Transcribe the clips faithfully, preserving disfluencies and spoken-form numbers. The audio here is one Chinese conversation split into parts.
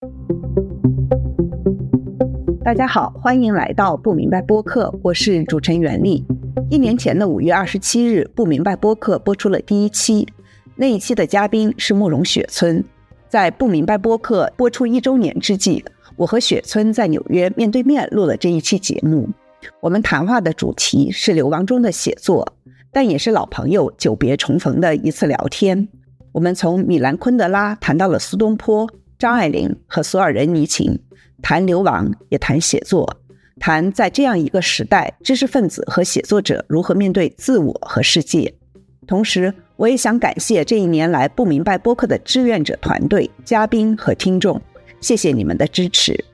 大家好，欢迎来到不明白播客，我是主持人袁丽。一年前的五月二十七日，不明白播客播出了第一期，那一期的嘉宾是慕容雪村。在不明白播客播出一周年之际，我和雪村在纽约面对面录了这一期节目。我们谈话的主题是流亡中的写作，但也是老朋友久别重逢的一次聊天。我们从米兰昆德拉谈到了苏东坡、张爱玲和索尔仁尼琴，谈流亡也谈写作，谈在这样一个时代，知识分子和写作者如何面对自我和世界。同时我也想感谢这一年来不明白播客的志愿者团队、嘉宾和听众，谢谢你们的支持。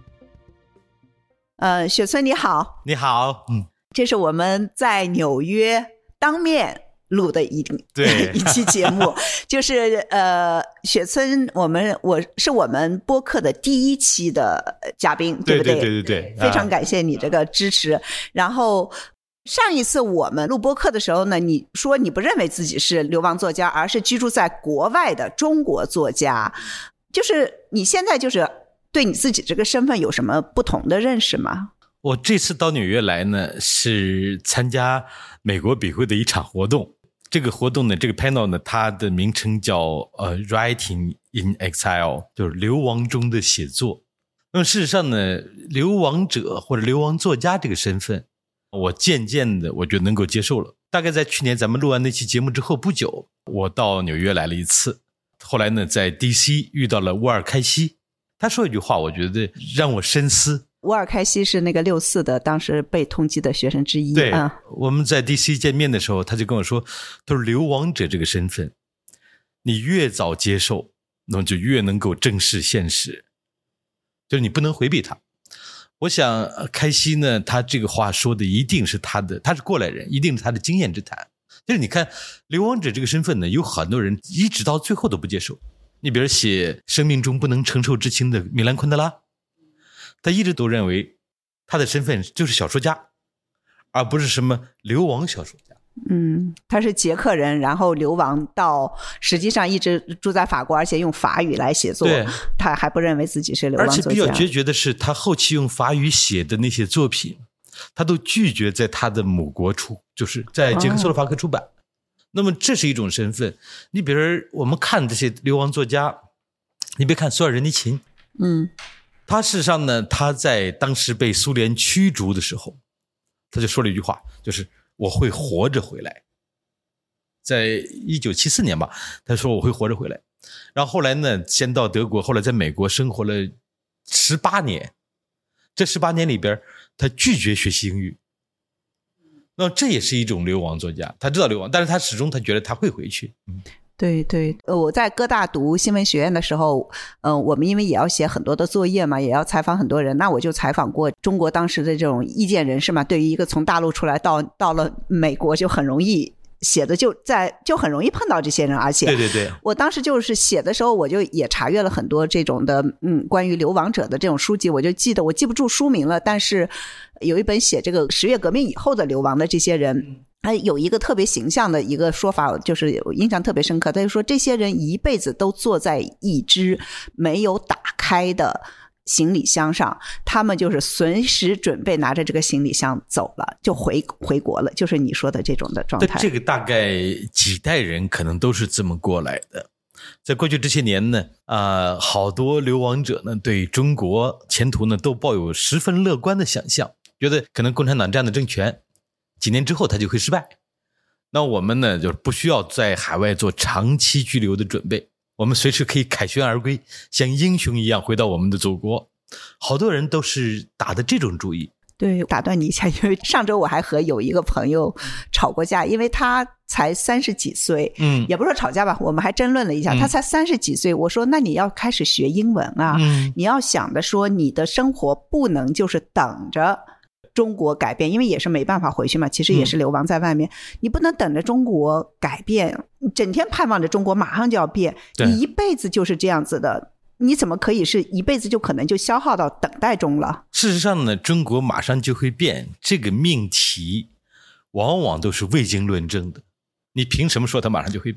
呃，雪村你好。 你好。嗯， 这是我们在纽约当面录的一对一期节目，就是呃，雪村，我们我是我们播客的第一期的嘉宾，对不对？ 对对对对对， 非常感谢你这个支持。啊、然后上一次我们录播客的时候呢，你说你不认为自己是流亡作家，而是居住在国外的中国作家，就是你现在就是对你自己这个身份有什么不同的认识吗？ 我这次到纽约来呢，是参加美国笔会的一场活动。这个活动呢，这个 panel 呢，它的名称叫呃 Writing in Exile， 就是流亡中的写作。那么事实上呢，流亡者或者流亡作家这个身份，我渐渐的我就能够接受了。大概在去年咱们录完那期节目之后不久，我到纽约来了一次。后来呢，在 D C 遇到了乌尔开西，他说一句话，我觉得让我深思。 乌尔开西是那个六四的当时被通缉的学生之一。 对、 嗯、 我们在 D C 见面的时候，他就跟我说，他说流亡者这个身份，你越早接受，那么就越能够正视现实，就是你不能回避它。我想开西呢，他这个话说的一定是他的，他是过来人，一定是他的经验之谈。就是你看流亡者这个身份呢，有很多人一直到最后都不接受。你比如写生命中不能承受之轻的米兰昆德拉，他一直都认为他的身份就是小说家，而不是什么流亡小说家。 嗯，他是捷克人，然后流亡到实际上一直住在法国，而且用法语来写作。 对， 他还不认为自己是流亡作家。 而且比较决绝的是，他后期用法语写的那些作品，他都拒绝在他的母国出，就是在捷克斯洛伐克出版。哦，那么这是一种身份。你比如我们看这些流亡作家，你别看索尔仁尼琴， 嗯， 他事实上呢，他在当时被苏联驱逐的时候，他就说了一句话，就是我会活着回来。在一九七四年吧，他说我会活着回来。然后后来呢，先到德国，后来在美国生活了十八年。这十八年里边，他拒绝学习英语。那这也是一种流亡作家，他知道流亡，但是他始终他觉得他会回去。嗯， 对对，呃，我在哥大读新闻学院的时候，嗯、呃，我们因为也要写很多的作业嘛，也要采访很多人，那我就采访过中国当时的这种意见人士嘛。对于一个从大陆出来到到了美国，就很容易写的就在就很容易碰到这些人，而且对对对， 我当时就是写的时候，我就也查阅了很多这种的嗯关于流亡者的这种书籍，我就记得我记不住书名了，但是有一本写这个十月革命以后的流亡的这些人。他有一个特别形象的一个说法，就是印象特别深刻，他就说这些人一辈子都坐在一只没有打开的行李箱上，他们就是随时准备拿着这个行李箱走了，就回回国了，就是你说的这种的状态。 这个大概几代人可能都是这么过来的。在过去这些年呢，呃，好多流亡者呢对中国前途呢都抱有十分乐观的想象，觉得可能共产党这样的政权几年之后他就会失败，那我们呢就不需要在海外做长期居留的准备，我们随时可以凯旋而归，像英雄一样回到我们的祖国。好多人都是打的这种主意。 对，打断你一下，因为上周我还和有一个朋友吵过架，因为他才三十几岁，嗯，也不是说吵架吧，我们还争论了一下，嗯、他才三十几岁，我说那你要开始学英文啊，嗯、你要想的说你的生活不能就是等着中国改变，因为也是没办法回去嘛，其实也是流亡在外面、嗯、你不能等着中国改变，整天盼望着中国马上就要变，你一辈子就是这样子的，你怎么可以是一辈子就可能就消耗到等待中了。 事实上呢，中国马上就会变这个命题往往都是未经论证的，你凭什么说它马上就会变？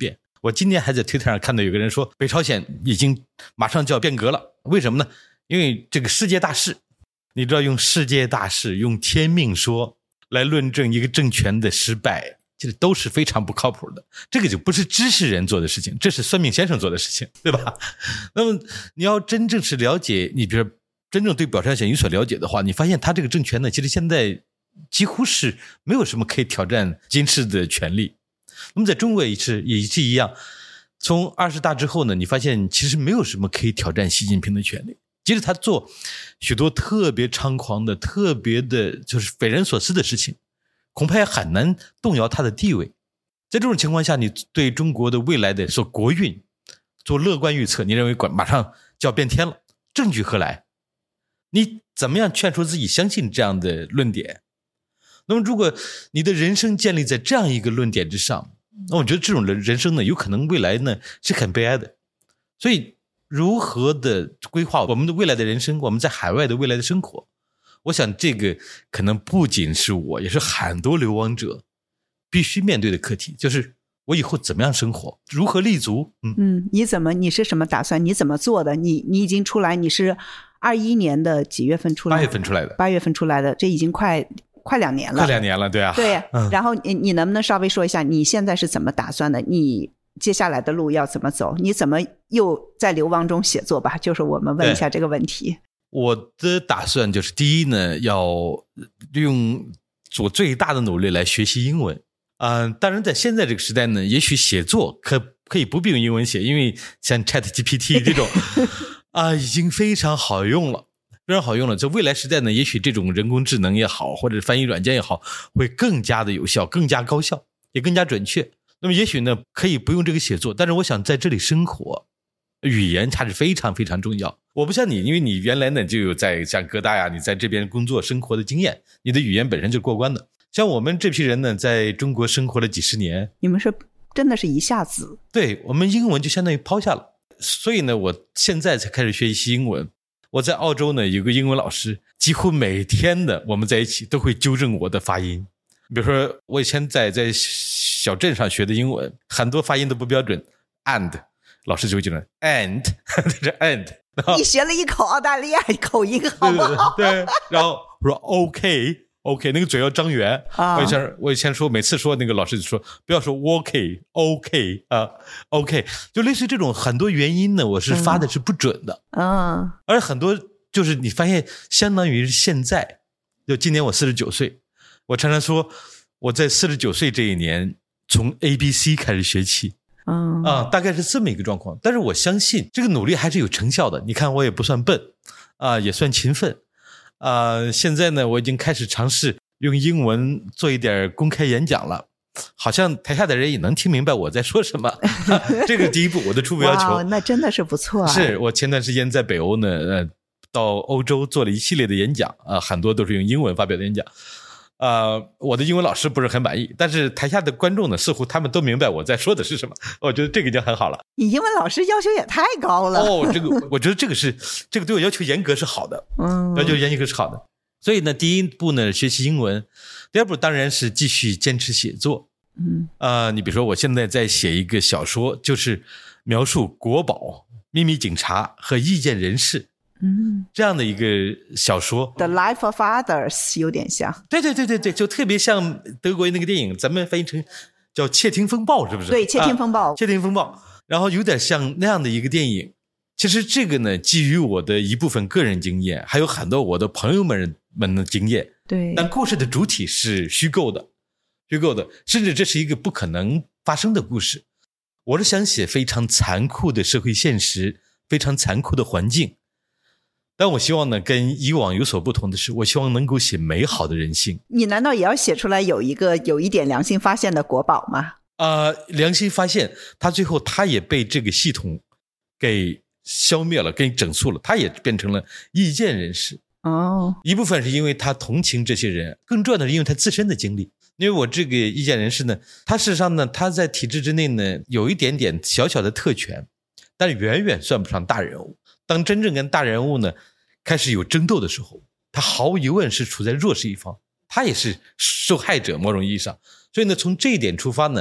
我今年还在推特上看到有个人说，北朝鲜已经马上就要变革了，为什么呢？因为这个世界大势，你知道用世界大势用天命说来论证一个政权的失败，这都是非常不靠谱的，这个就不是知识人做的事情，这是算命先生做的事情，对吧？那么你要真正是了解，你比如说真正对北朝鲜有所了解的话，你发现他这个政权呢，其实现在几乎是没有什么可以挑战金氏的权利。那么在中国也是也是一样，从二十大之后呢，你发现其实没有什么可以挑战习近平的权利。即使他做许多特别猖狂的、特别的就是匪夷所思的事情，恐怕也很难动摇他的地位。在这种情况下，你对中国的未来的说国运做乐观预测，你认为马上就要变天了，证据何来？你怎么样劝说自己相信这样的论点？那么如果你的人生建立在这样一个论点之上，那我觉得这种人生呢，有可能未来呢是很悲哀的。所以如何的规划我们的未来的人生，我们在海外的未来的生活，我想这个可能不仅是我，也是很多流亡者必须面对的课题，就是我以后怎么样生活，如何立足。嗯嗯，你怎么你是什么打算？你怎么做的？你你已经出来，你是二一年的几月份出来的？ 八月份出来的。 八月份出来的，这已经快快两年了。 快两年了，对啊。 对， 嗯、 然后你你能不能稍微说一下你现在是怎么打算的？你接下来的路要怎么走？你怎么又在流亡中写作吧？就是我们问一下这个问题。 我的打算就是第一呢，要用做最大的努力来学习英文。嗯、呃，当然在现在这个时代呢，也许写作可可以不必用英文写，因为像 ChatGPT 这种啊、呃，已经非常好用了。非常好用了，在未来时代呢，也许这种人工智能也好，或者翻译软件也好，会更加的有效，更加高效，也更加准确。那么也许呢，可以不用这个写作，但是我想在这里生活，语言它是非常非常重要。我不像你，因为你原来呢就有在像哥大呀，你在这边工作生活的经验，你的语言本身就过关的。像我们这批人呢，在中国生活了几十年， 你们是真的是一下子， 对，我们英文就相当于抛下了。所以呢，我现在才开始学习英文。我在澳洲呢有个英文老师，几乎每天的我们在一起都会纠正我的发音。比如说我以前在在小镇上学的英文，很多发音都不标准 and 老师就会纠正 and 这 and 你学了一口澳大利亚口音好不好？ 对对对，然后我说 OK OK 那个嘴要张圆、啊、我以前我以前说每次说那个老师就说不要说 OK OK 啊 OK 就类似这种很多原因呢我是发的是不准的。 嗯， 而很多就是你发现相当于现在就今年我四十九岁，我常常说我在四十九岁这一年从 A B C 开始学起。 嗯啊，大概是这么一个状况，但是我相信这个努力还是有成效的。你看我也不算笨啊，也算勤奋啊。现在呢，我已经开始尝试用英文做一点公开演讲了，好像台下的人也能听明白我在说什么。啊、这个第一步，我的初步要求。 那真的是不错啊。 是我前段时间在北欧呢，呃，到欧洲做了一系列的演讲啊、呃，很多都是用英文发表的演讲。呃，我的英文老师不是很满意，但是台下的观众呢，似乎他们都明白我在说的是什么，我觉得这个已经很好了。 你英文老师要求也太高了。 哦，这个我觉得这个是这个对我要求严格是好的， 嗯， 要求严格是好的。所以呢，第一步呢学习英文，第二步当然是继续坚持写作。 嗯， 呃，你比如说我现在在写一个小说，就是描述国保、秘密警察和意见人士。 嗯， 这样的一个小说 The Life of Others 有点像。 对对对对对，就特别像德国那个电影，咱们翻译成叫窃听风暴，是不是？ 对，窃听风暴、 啊、窃听风暴，然后有点像那样的一个电影。其实这个呢基于我的一部分个人经验，还有很多我的朋友们们的经验。 对， 但故事的主体是虚构的虚构的甚至这是一个不可能发生的故事。我是想写非常残酷的社会现实，非常残酷的环境，但我希望呢跟以往有所不同的是，我希望能够写美好的人性。 你难道也要写出来有一个有一点良心发现的国宝吗？ 呃，良心发现他最后他也被这个系统给消灭了，给整肃了，他也变成了意见人士。 哦， 一部分是因为他同情这些人，更重要的是因为他自身的经历。因为我这个意见人士呢，他事实上呢他在体制之内呢有一点点小小的特权，但是远远算不上大人物。当真正跟大人物呢开始有争斗的时候，他毫无疑问是处在弱势一方，他也是受害者某种意义上。所以呢从这一点出发呢，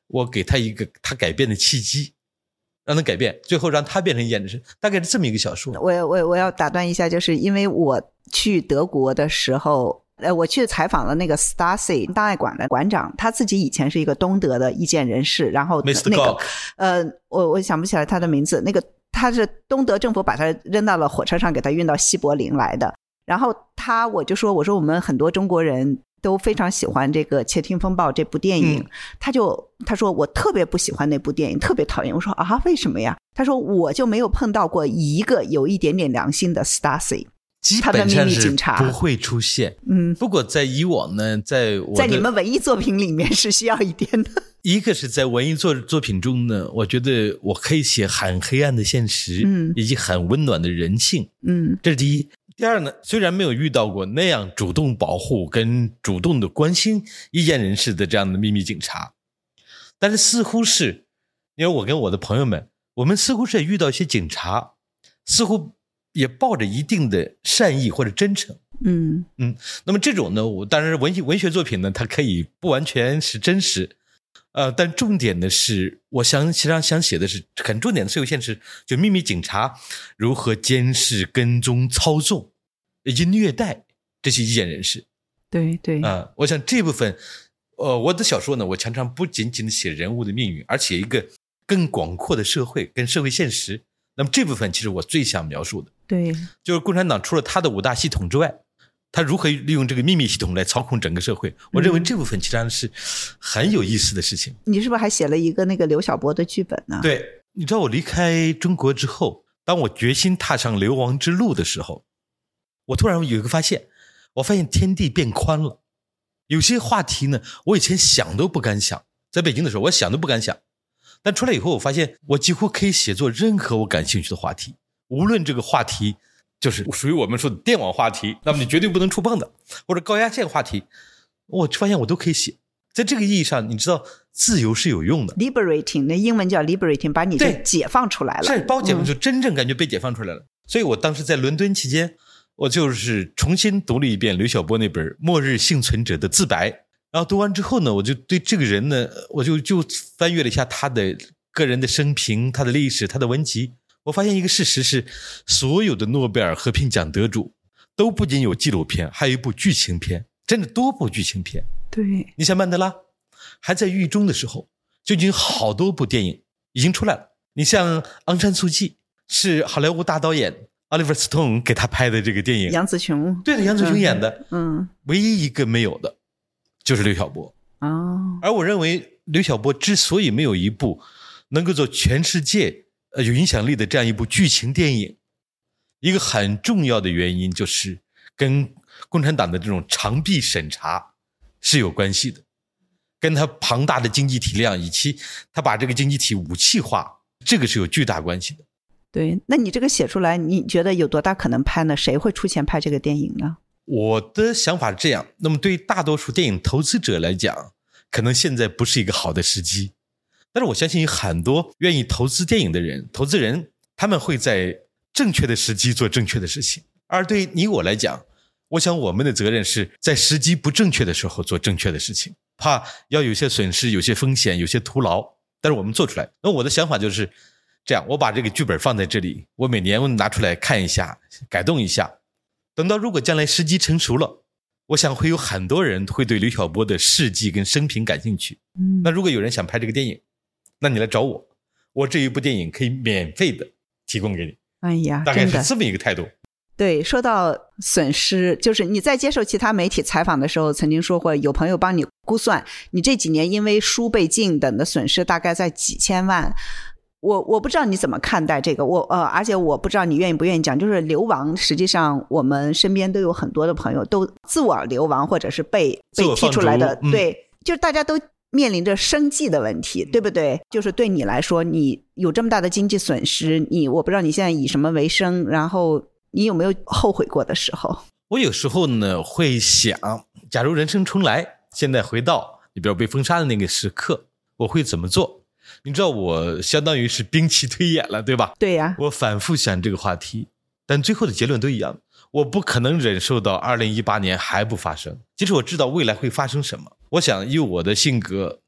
我给他一个他改变的契机，让他改变，最后让他变成一件人生，大概是这么一个小说。 我我我要打断一下，就是因为我去德国的时候，呃，我去采访了那个 Stasi 档案馆的馆长，他自己以前是一个东德的意见人士，然后那个呃，我我想不起来他的名字，那个他是东德政府把他扔到了火车上，给他运到西柏林来的。然后他我就说，我说我们很多中国人都非常喜欢这个《窃听风暴》这部电影，嗯、他就他说我特别不喜欢那部电影，特别讨厌。我说啊，为什么呀？他说我就没有碰到过一个有一点点良心的 Stasi。 基本上是不会出现。嗯，不过在以往呢，在我在你们文艺作品里面是需要一点的。 一个是在文艺作作品中呢，我觉得我可以写很黑暗的现实，嗯，以及很温暖的人性，嗯，这是第一。第二呢，虽然没有遇到过那样主动保护跟主动的关心意见人士的这样的秘密警察，但是似乎是，因为我跟我的朋友们，我们似乎是遇到一些警察，似乎也抱着一定的善意或者真诚，嗯嗯，那么这种呢，我当然文学文学作品呢，它可以不完全是真实，呃，但重点的是，我想实际上想写的是很重点的社会现实，就秘密警察如何监视、跟踪、操纵以及虐待这些意见人士。 对对， 啊、呃，我想这部分，呃，我的小说呢，我常常不仅仅写人物的命运，而且一个更广阔的社会跟社会现实。那么这部分其实我最想描述的， 对， 就是共产党除了他的五大系统之外，他如何利用这个秘密系统来操控整个社会。我认为这部分其实是很有意思的事情。 嗯、你是不是还写了一个那个刘晓波的剧本呢？ 对，你知道我离开中国之后，当我决心踏上流亡之路的时候，我突然有一个发现，我发现天地变宽了。有些话题呢，我以前想都不敢想，在北京的时候我想都不敢想，但出来以后我发现我几乎可以写作任何我感兴趣的话题，无论这个话题就是属于我们说的电网话题，那么你绝对不能触碰的，或者高压线话题，我发现我都可以写。在这个意义上，你知道自由是有用的， liberating， 那英文叫 liberating， 把你就解放出来了， 是把我解放，就真正感觉被解放出来了、嗯、所以我当时在伦敦期间，我就是重新读了一遍刘晓波那本《末日幸存者的自白》，然后读完之后呢，我就对这个人呢，我就就翻阅了一下他的个人的生平、他的历史、他的文集。我发现一个事实是，所有的诺贝尔和平奖得主都不仅有纪录片，还有一部剧情片，真的多部剧情片。 对， 你像曼德拉还在狱中的时候，就已经好多部电影已经出来了。你像昂山素季是好莱坞大导演Oliver Stone 给他拍的这个电影， 杨紫琼， 对的，杨紫琼演的， 嗯， 唯一一个没有的就是刘晓波。 哦， 而我认为刘晓波之所以没有一部能够做全世界呃有影响力的这样一部剧情电影，一个很重要的原因就是跟共产党的这种长臂审查是有关系的，跟他庞大的经济体量以及他把这个经济体武器化，这个是有巨大关系的。 对，那你这个写出来，你觉得有多大可能拍呢？谁会出钱拍这个电影呢？ 我的想法是这样，那么对于大多数电影投资者来讲，可能现在不是一个好的时机，但是我相信有很多愿意投资电影的人，投资人他们会在正确的时机做正确的事情。而对你我来讲，我想我们的责任是在时机不正确的时候做正确的事情，怕要有些损失、有些风险、有些徒劳，但是我们做出来。那我的想法就是这样，我把这个剧本放在这里，我每年拿出来看一下，改动一下，等到如果将来时机成熟了，我想会有很多人会对刘晓波的事迹跟生平感兴趣。嗯，那如果有人想拍这个电影，那你来找我，我这一部电影可以免费的提供给你。 哎呀， 大概是这么一个态度。 对，说到损失，就是你在接受其他媒体采访的时候曾经说过，有朋友帮你估算你这几年因为书被禁等的损失大概在几千万。我我不知道你怎么看待这个，我呃，而且我不知道你愿意不愿意讲，就是流亡，实际上我们身边都有很多的朋友都自我流亡，或者是被被踢出来的，嗯、对，就是大家都面临着生计的问题，对不对？就是对你来说，你有这么大的经济损失，你我不知道你现在以什么为生，然后你有没有后悔过的时候？ 我有时候呢会想，假如人生重来，现在回到你比如被封杀的那个时刻，我会怎么做？你知道我相当于是兵棋推演了，对吧？ 对呀， 我反复想这个话题，但最后的结论都一样，我不可能忍受到二零一八年还不发生。其实我知道未来会发生什么，我想以我的性格，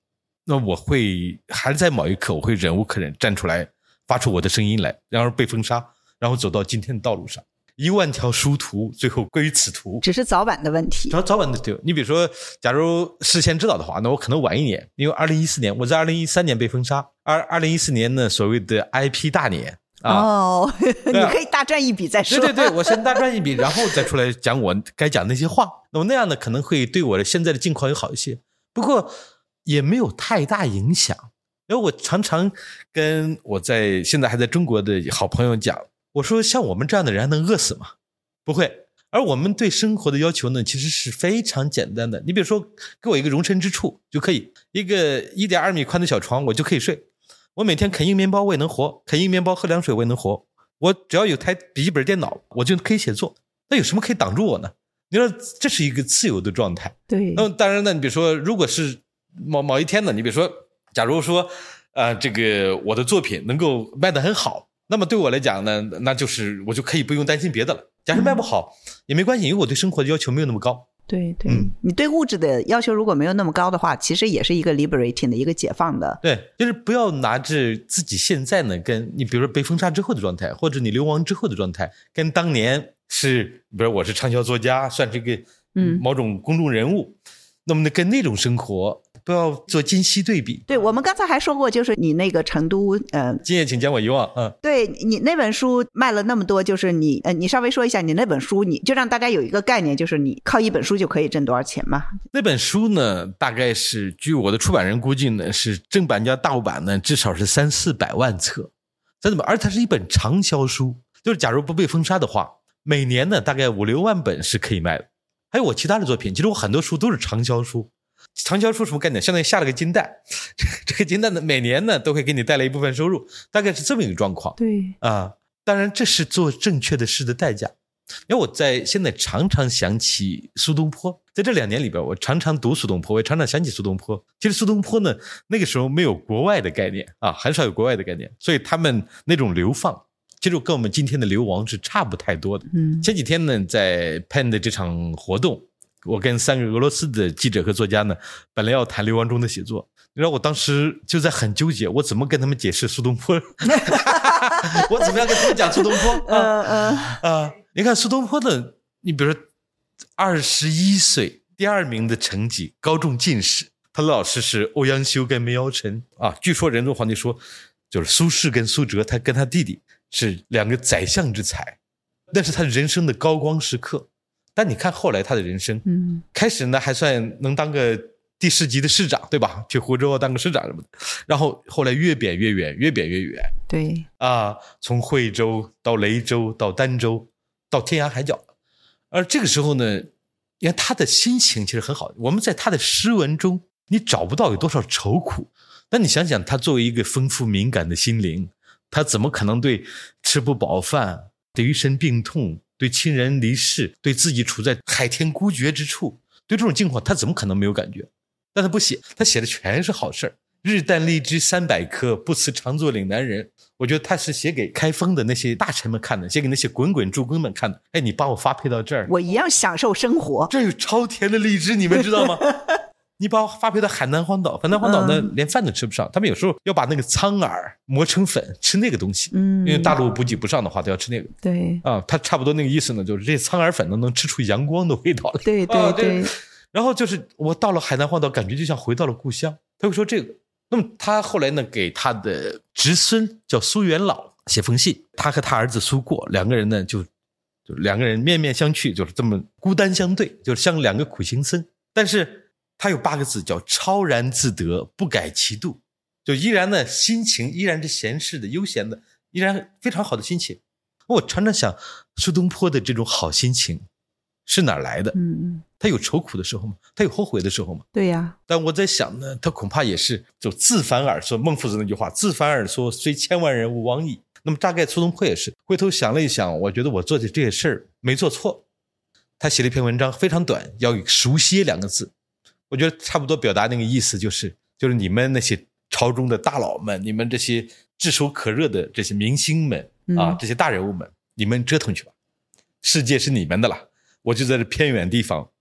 那我会还是在某一刻我会忍无可忍站出来发出我的声音来，然后被封杀，然后走到今天的道路上。一万条殊途最后归于此途， 只是早晚的问题。 早早晚的对，你比如说假如事先知道的话，那我可能晚一年，因为二零一四年我在二零一三年被封杀，而二零一四年呢所谓的 I P 大年啊， 哦，你可以大赚一笔再说。 对对对，我先大赚一笔，然后再出来讲我该讲那些话。那么那样呢，可能会对我的现在的境况有好一些，不过也没有太大影响。因为我常常跟我在现在还在中国的好朋友讲，我说像我们这样的人还能饿死吗？不会。而我们对生活的要求呢，其实是非常简单的。你比如说，给我一个容身之处就可以，一个 一点二米宽的小床，我就可以睡。我每天啃硬面包我也能活，啃硬面包喝凉水我也能活。我只要有台笔记本电脑，我就可以写作。那有什么可以挡住我呢？你说这是一个自由的状态。 对。 那么当然呢，你比如说，如果是某某一天呢，你比如说，假如说，呃，这个我的作品能够卖得很好，那么对我来讲呢，那就是我就可以不用担心别的了。假设卖不好、嗯、也没关系，因为我对生活的要求没有那么高。 对对、嗯，你对物质的要求如果没有那么高的话，其实也是一个 liberating 的一个解放的。 对，就是不要拿着自己现在呢，跟你比如说被封杀之后的状态，或者你流亡之后的状态，跟当年是比如我是畅销作家，算是一个嗯某种公众人物，嗯、那么呢跟那种生活不要做今昔对比。 对，我们刚才还说过，就是你那个成都，呃， 今夜请将我遗忘，嗯， 对你那本书卖了那么多，就是你，呃，你稍微说一下你那本书，你就让大家有一个概念，就是你靠一本书就可以挣多少钱嘛？ 那本书呢，大概是据我的出版人估计呢，是正版加盗版呢，至少是三四百万册，真的吗？而它是一本畅销书，就是假如不被封杀的话，每年呢大概五六万本是可以卖的。还有我其他的作品，其实我很多书都是畅销书。畅销书什么概念？相当于下了个金蛋，这个这个金蛋呢，每年呢都会给你带来一部分收入，大概是这么一个状况。 对啊，当然这是做正确的事的代价。因为我在现在常常想起苏东坡，在这两年里边，我常常读苏东坡，我也常常想起苏东坡。其实苏东坡呢，那个时候没有国外的概念啊，很少有国外的概念，所以他们那种流放，其实跟我们今天的流亡是差不太多的。 嗯， 前几天呢，在 Penn 的这场活动。我跟三个俄罗斯的记者和作家呢，本来要谈流亡中的写作，然后我当时就在很纠结，我怎么跟他们解释苏东坡？我怎么样跟他们讲苏东坡？啊啊、呃！你看苏东坡的，你比如说二十一岁第二名的成绩，高中进士，他的老师是欧阳修跟梅尧臣啊。据说仁宗皇帝说，就是苏轼跟苏辙，他跟他弟弟是两个宰相之才，那是他人生的高光时刻。但你看后来他的人生，嗯，开始呢还算能当个第四级的市长，对吧？去湖州当个市长什么的，然后后来越贬越远，越贬越远。 对啊，从惠州到雷州到儋州到天涯海角，而这个时候呢，你看他的心情其实很好。我们在他的诗文中，你找不到有多少愁苦，但你想想，他作为一个丰富敏感的心灵，他怎么可能对吃不饱饭、对一身病痛、对亲人离世、对自己处在海天孤绝之处，对这种境况他怎么可能没有感觉？但他不写，他写的全是好事儿。日啖荔枝三百颗，不辞长作岭南人。我觉得他是写给开封的那些大臣们看的，写给那些滚滚诸公们看的。哎，你把我发配到这儿， 我一样享受生活。 这有超甜的荔枝，你们知道吗？你把我发配到海南荒岛，海南荒岛呢、嗯、连饭都吃不上，他们有时候要把那个苍耳磨成粉吃那个东西，嗯，因为大陆补给不上的话都要吃那个。 对啊，他差不多那个意思呢，就是这苍耳粉都能吃出阳光的味道来。 对对对、啊、 然后就是我到了海南荒岛，感觉就像回到了故乡。他会说这个，那么他后来呢给他的侄孙叫苏元老写封信，他和他儿子苏过两个人呢就就两个人面面相觑，就是这么孤单相对，就是像两个苦行僧。但是他有八个字叫超然自得，不改其度，就依然呢心情依然是闲适的、悠闲的，依然非常好的心情。我常常想，苏东坡的这种好心情是哪儿来的？嗯，他有愁苦的时候吗？他有后悔的时候吗？ 对呀。 但我在想呢，他恐怕也是就自反而说，孟夫子那句话，自反而说，虽千万人吾往矣。那么大概苏东坡也是回头想了一想，我觉得我做的这些事儿没做错。他写了一篇文章非常短，要有熟悉两个字。我觉得差不多表达那个意思，就是就是你们那些朝中的大佬们，你们这些炙手可热的这些明星们啊、嗯，这些大人物们，你们折腾去吧，世界是你们的了，我就在这偏远地方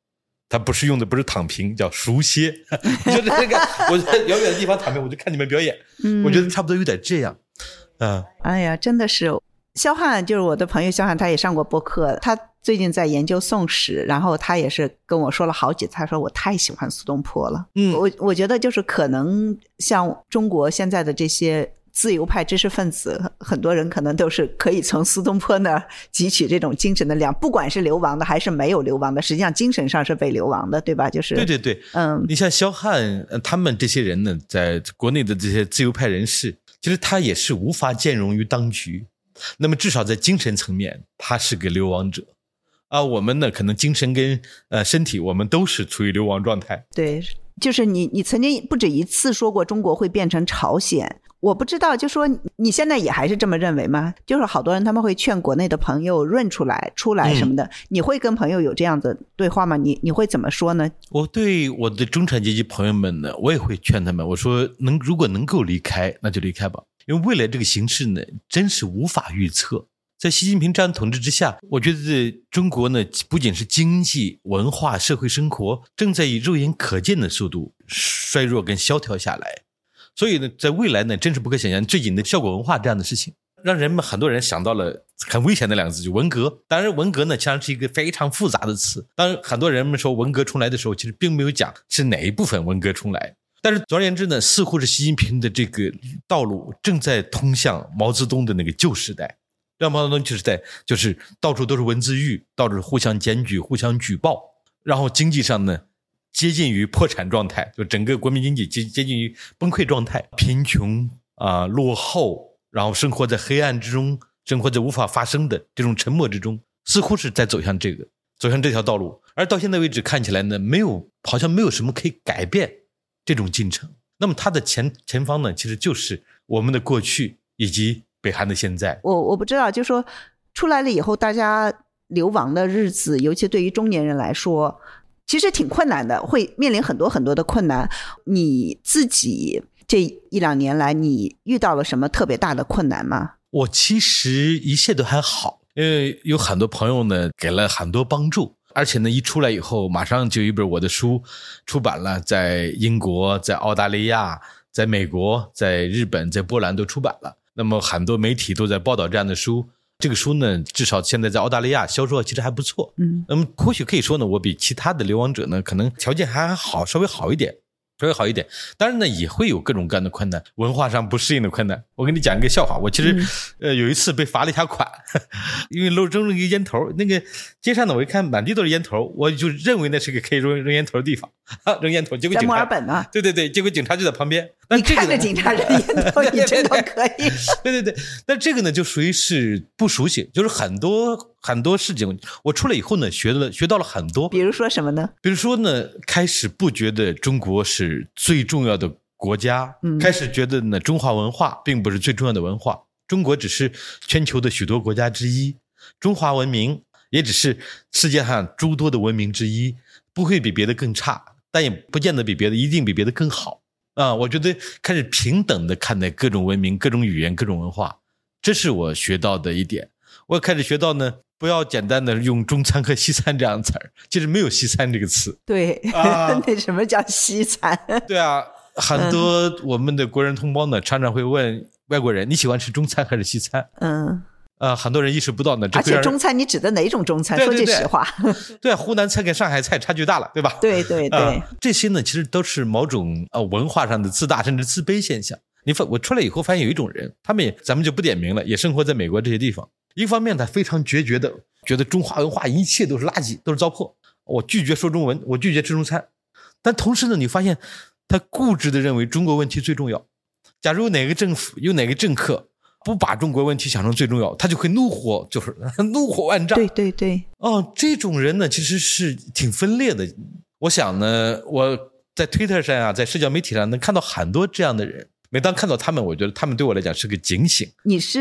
他不是用的不是躺平，叫熟歇。就是那个我在遥远的地方躺平，我就看你们表演。嗯，我觉得差不多有点这样。嗯， 哎呀，真的是肖汉，就是我的朋友肖汉，他也上过播客，他最近在研究宋史，然后他也是跟我说了好几次，他说我太喜欢苏东坡了。嗯，我我觉得就是可能像中国现在的这些自由派知识分子，很多人可能都是可以从苏东坡那儿汲取这种精神的量，不管是流亡的还是没有流亡的，实际上精神上是被流亡的，对吧？就是对对对，嗯，你像萧汉他们这些人呢，在国内的这些自由派人士，其实他也是无法兼容于当局，那么至少在精神层面，他是个流亡者啊。我们呢，可能精神跟呃身体，我们都是处于流亡状态。 对，就是你你曾经不止一次说过中国会变成朝鲜。我不知道，就说你现在也还是这么认为吗？就是好多人他们会劝国内的朋友润出来出来什么的、嗯、你会跟朋友有这样的对话吗？你你会怎么说呢？ 我对我的中产阶级朋友们呢，我也会劝他们，我说能如果能够离开那就离开吧，因为未来这个形势呢真是无法预测。在习近平这样统治之下，我觉得中国呢不仅是经济文化社会生活正在以肉眼可见的速度衰弱跟萧条下来，所以呢，在未来呢，真是不可想象最近的效果文化这样的事情，让人们很多人想到了很危险的两个字，就文革。当然，文革呢，其实是一个非常复杂的词。当然，很多人们说文革重来的时候，其实并没有讲是哪一部分文革重来。但是总而言之呢，似乎是习近平的这个道路正在通向毛泽东的那个旧时代。让毛泽东旧时代就是到处都是文字狱，到处互相检举、互相举报，然后经济上呢，接近于破产状态，就整个国民经济接接近于崩溃状态，贫穷啊、呃、落后，然后生活在黑暗之中，生活在无法发声的这种沉默之中，似乎是在走向这个走向这条道路。而到现在为止看起来呢，没有好像没有什么可以改变这种进程。那么它的前前方呢，其实就是我们的过去以及北韩的现在。 我我不知道，就说出来了以后，大家流亡的日子，尤其对于中年人来说，其实挺困难的，会面临很多很多的困难。你自己这一两年来，你遇到了什么特别大的困难吗？ 我其实一切都还好，因为有很多朋友呢给了很多帮助，而且呢一出来以后，马上就有一本我的书出版了，在英国、在澳大利亚、在美国、在日本、在波兰都出版了。那么很多媒体都在报道这样的书。这个书呢，至少现在在澳大利亚销售其实还不错。嗯，那么或许可以说呢，我比其他的流亡者呢，可能条件还好，稍微好一点，稍微好一点。当然呢，也会有各种各样的困难，文化上不适应的困难。我跟你讲一个笑话，我其实、嗯、呃有一次被罚了一下款，因为漏扔了一个烟头，那个街上呢，我一看满地都是烟头，我就认为那是个可以扔扔烟头的地方，扔烟头。结果警察在墨尔本呢？ 对对对，结果警察就在旁边。 你看着警察扔烟头，你真的可以？ 对对对，但这个呢，就属于是不熟悉，就是很多很多事情，我出来以后呢，学了学到了很多。 比如说什么呢？ 比如说呢，开始不觉得中国是最重要的国家，嗯、开始觉得呢，中华文化并不是最重要的文化，中国只是全球的许多国家之一，中华文明也只是世界上诸多的文明之一，不会比别的更差，但也不见得比别的一定比别的更好。啊，我觉得开始平等的看待各种文明、各种语言、各种文化，这是我学到的一点。我开始学到呢，不要简单的用中餐和西餐这样的词儿，其实没有西餐这个词。 对，啊、那什么叫西餐？ 对啊，很多我们的国人同胞呢，常常会问外国人，你喜欢吃中餐还是西餐？嗯。啊、呃，很多人意识不到呢。 而且中餐你指的哪种中餐？对对对，说句实话， 对，湖南菜跟上海菜差距大了，对吧？ 对对对、呃， 这些呢，其实都是某种呃文化上的自大甚至自卑现象。你发我出来以后发现有一种人，他们也咱们就不点名了，也生活在美国这些地方。一方面他非常决绝的觉得中华文化一切都是垃圾，都是糟粕，我拒绝说中文，我拒绝吃中餐。但同时呢，你发现他固执的认为中国问题最重要。假如哪个政府有哪个政客不把中国问题想成最重要，他就会怒火，就是怒火万丈。 对对对， 哦，这种人呢，其实是挺分裂的。我想呢，我在 Twitter 上啊，在社交媒体上能看到很多这样的人。每当看到他们，我觉得他们对我来讲是个警醒。 你是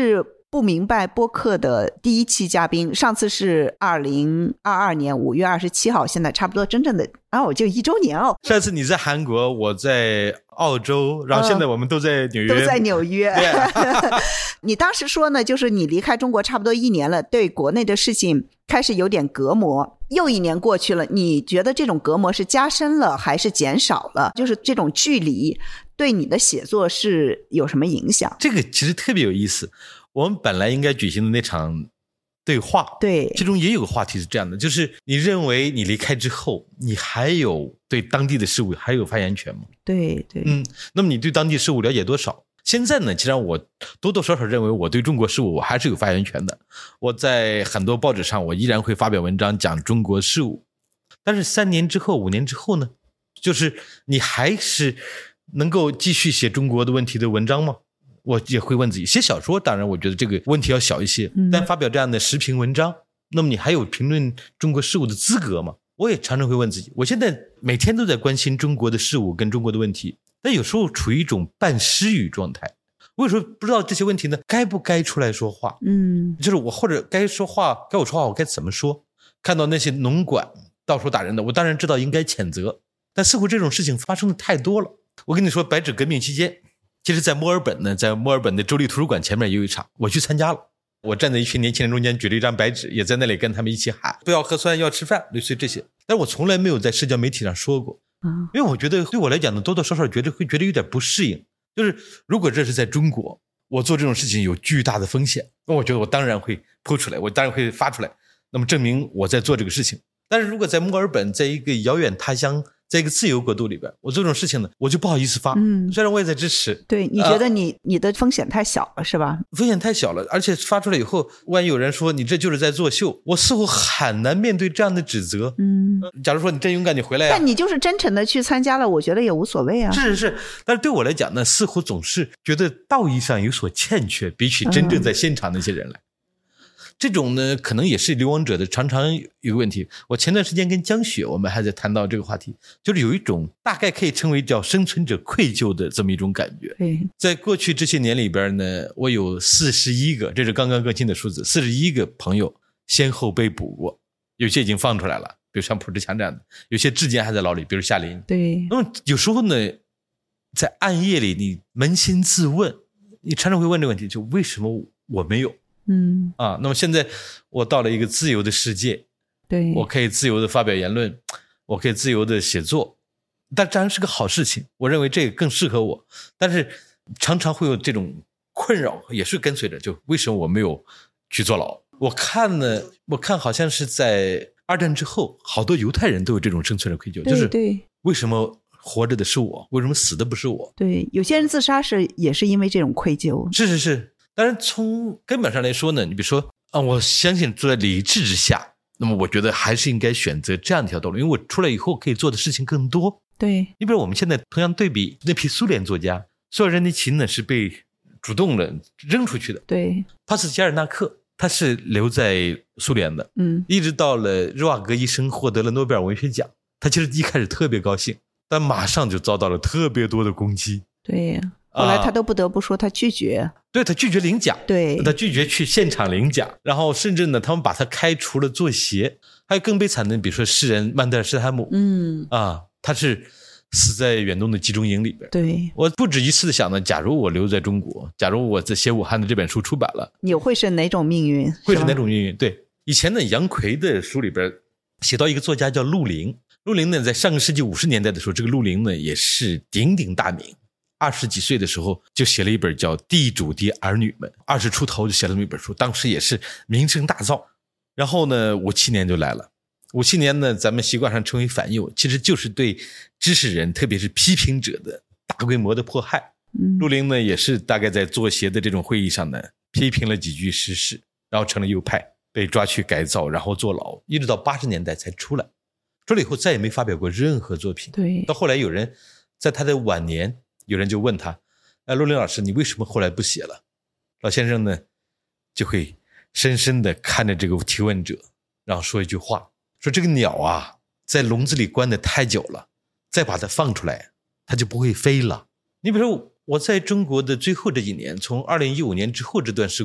不明白播客的第一期嘉宾，上次是二零二二年五月二十七号，现在差不多真正的啊，我就一周年哦。 上次你在韩国，我在澳洲，然后现在我们都在纽约， 嗯、都在纽约。 Yeah. 你当时说呢，就是你离开中国差不多一年了，对国内的事情开始有点隔膜。又一年过去了，你觉得这种隔膜是加深了还是减少了？就是这种距离对你的写作是有什么影响？ 这个其实特别有意思。我们本来应该举行的那场对话， 对， 其中也有个话题是这样的，就是你认为你离开之后，你还有对当地的事物还有发言权吗？ 对对， 嗯，那么你对当地事物了解多少？现在呢，其实我多多少少认为我对中国事务我还是有发言权的。我在很多报纸上，我依然会发表文章讲中国事务。但是三年之后、五年之后呢，就是你还是能够继续写中国的问题的文章吗？我也会问自己，写小说当然我觉得这个问题要小一些，但发表这样的时评文章，那么你还有评论中国事务的资格吗？我也常常会问自己，我现在每天都在关心中国的事务跟中国的问题，但有时候处于一种半失语状态。我有时候不知道这些问题呢该不该出来说话，嗯，就是我或者该说话，该我说话我该怎么说？看到那些农管到处打人的，我当然知道应该谴责，但似乎这种事情发生的太多了。我跟你说，白纸革命期间，其实在墨尔本呢，在墨尔本的州立图书馆前面也有一场，我去参加了。我站在一群年轻人中间举了一张白纸，也在那里跟他们一起喊不要核酸要吃饭，类似于这些。但我从来没有在社交媒体上说过，因为我觉得对我来讲呢，多多少少觉得会觉得有点不适应。就是如果这是在中国，我做这种事情有巨大的风险，那我觉得我当然会抛出来，我当然会发出来，那么证明我在做这个事情。但是如果在墨尔本，在一个遥远他乡，在一个自由国度里边，我做这种事情呢，我就不好意思发。嗯，虽然我也在支持。 对，你觉得你、呃、你的风险太小了是吧？ 风险太小了，而且发出来以后，万一有人说你这就是在作秀，我似乎很难面对这样的指责。嗯，假如说你真勇敢，你回来呀、啊。 但你就是真诚的去参加了，我觉得也无所谓啊。 是是是，但是对我来讲呢，似乎总是觉得道义上有所欠缺，比起真正在现场那些人来。嗯，这种呢，可能也是流亡者的常常有个问题。我前段时间跟江雪，我们还在谈到这个话题，就是有一种大概可以称为叫生存者愧疚的这么一种感觉。对，在过去这些年里边呢，我有四十一个，这是刚刚更新的数字，四十一个朋友先后被捕过，有些已经放出来了，比如像蒲志强这样的，有些至今还在牢里，比如夏林。对，那么有时候呢，在暗夜里你扪心自问，你常常会问这个问题，就为什么我没有？嗯啊，那么现在我到了一个自由的世界，对，我可以自由的发表言论，我可以自由的写作，但当然是个好事情，我认为这个更适合我。但是常常会有这种困扰，也是跟随着，就为什么我没有去坐牢？我看呢，我看好像是在二战之后，好多犹太人都有这种生存的愧疚，就是为什么活着的是我，为什么死的不是我？ 对，有些人自杀是也是因为这种愧疚。 是是是。当然从根本上来说呢，你比如说啊，我相信住在理智之下，那么我觉得还是应该选择这样一条道路，因为我出来以后可以做的事情更多。对，你比如我们现在同样对比那批苏联作家，索尔仁尼琴呢是被主动的扔出去的，对，帕斯捷尔纳克他是留在苏联的，嗯，一直到了日瓦格医生获得了诺贝尔文学奖，他其实一开始特别高兴，但马上就遭到了特别多的攻击。对呀，后来他都不得不说他拒绝、啊、对，他拒绝领奖，对，他拒绝去现场领奖，然后甚至呢他们把他开除了作协。还有更悲惨的，比如说诗人曼德尔施坦姆，嗯啊，他是死在远东的集中营里边。对，我不止一次的想呢，假如我留在中国，假如我在写武汉的这本书出版了， 你会是哪种命运？ 会是哪种命运？对，以前呢杨奎的书里边写到一个作家叫陆林，陆林呢在上个世纪五十年代的时候，这个陆林呢也是鼎鼎大名，二十几岁的时候就写了一本叫《地主的儿女们》，二十出头就写了这么一本书，当时也是名声大噪。然后呢五七年就来了，五七年呢咱们习惯上称为反右，其实就是对知识人特别是批评者的大规模的迫害。嗯，陆林呢也是大概在作协的这种会议上呢批评了几句时事，然后成了右派，被抓去改造，然后坐牢，一直到八十年代才出来。出来以后再也没发表过任何作品。对，到后来有人在他的晚年，有人就问他，哎，陆林老师你为什么后来不写了？老先生呢就会深深地看着这个提问者，然后说一句话，说这个鸟啊在笼子里关得太久了，再把它放出来它就不会飞了。你比如说我在中国的最后这几年，从二零一五年之后这段时光呢，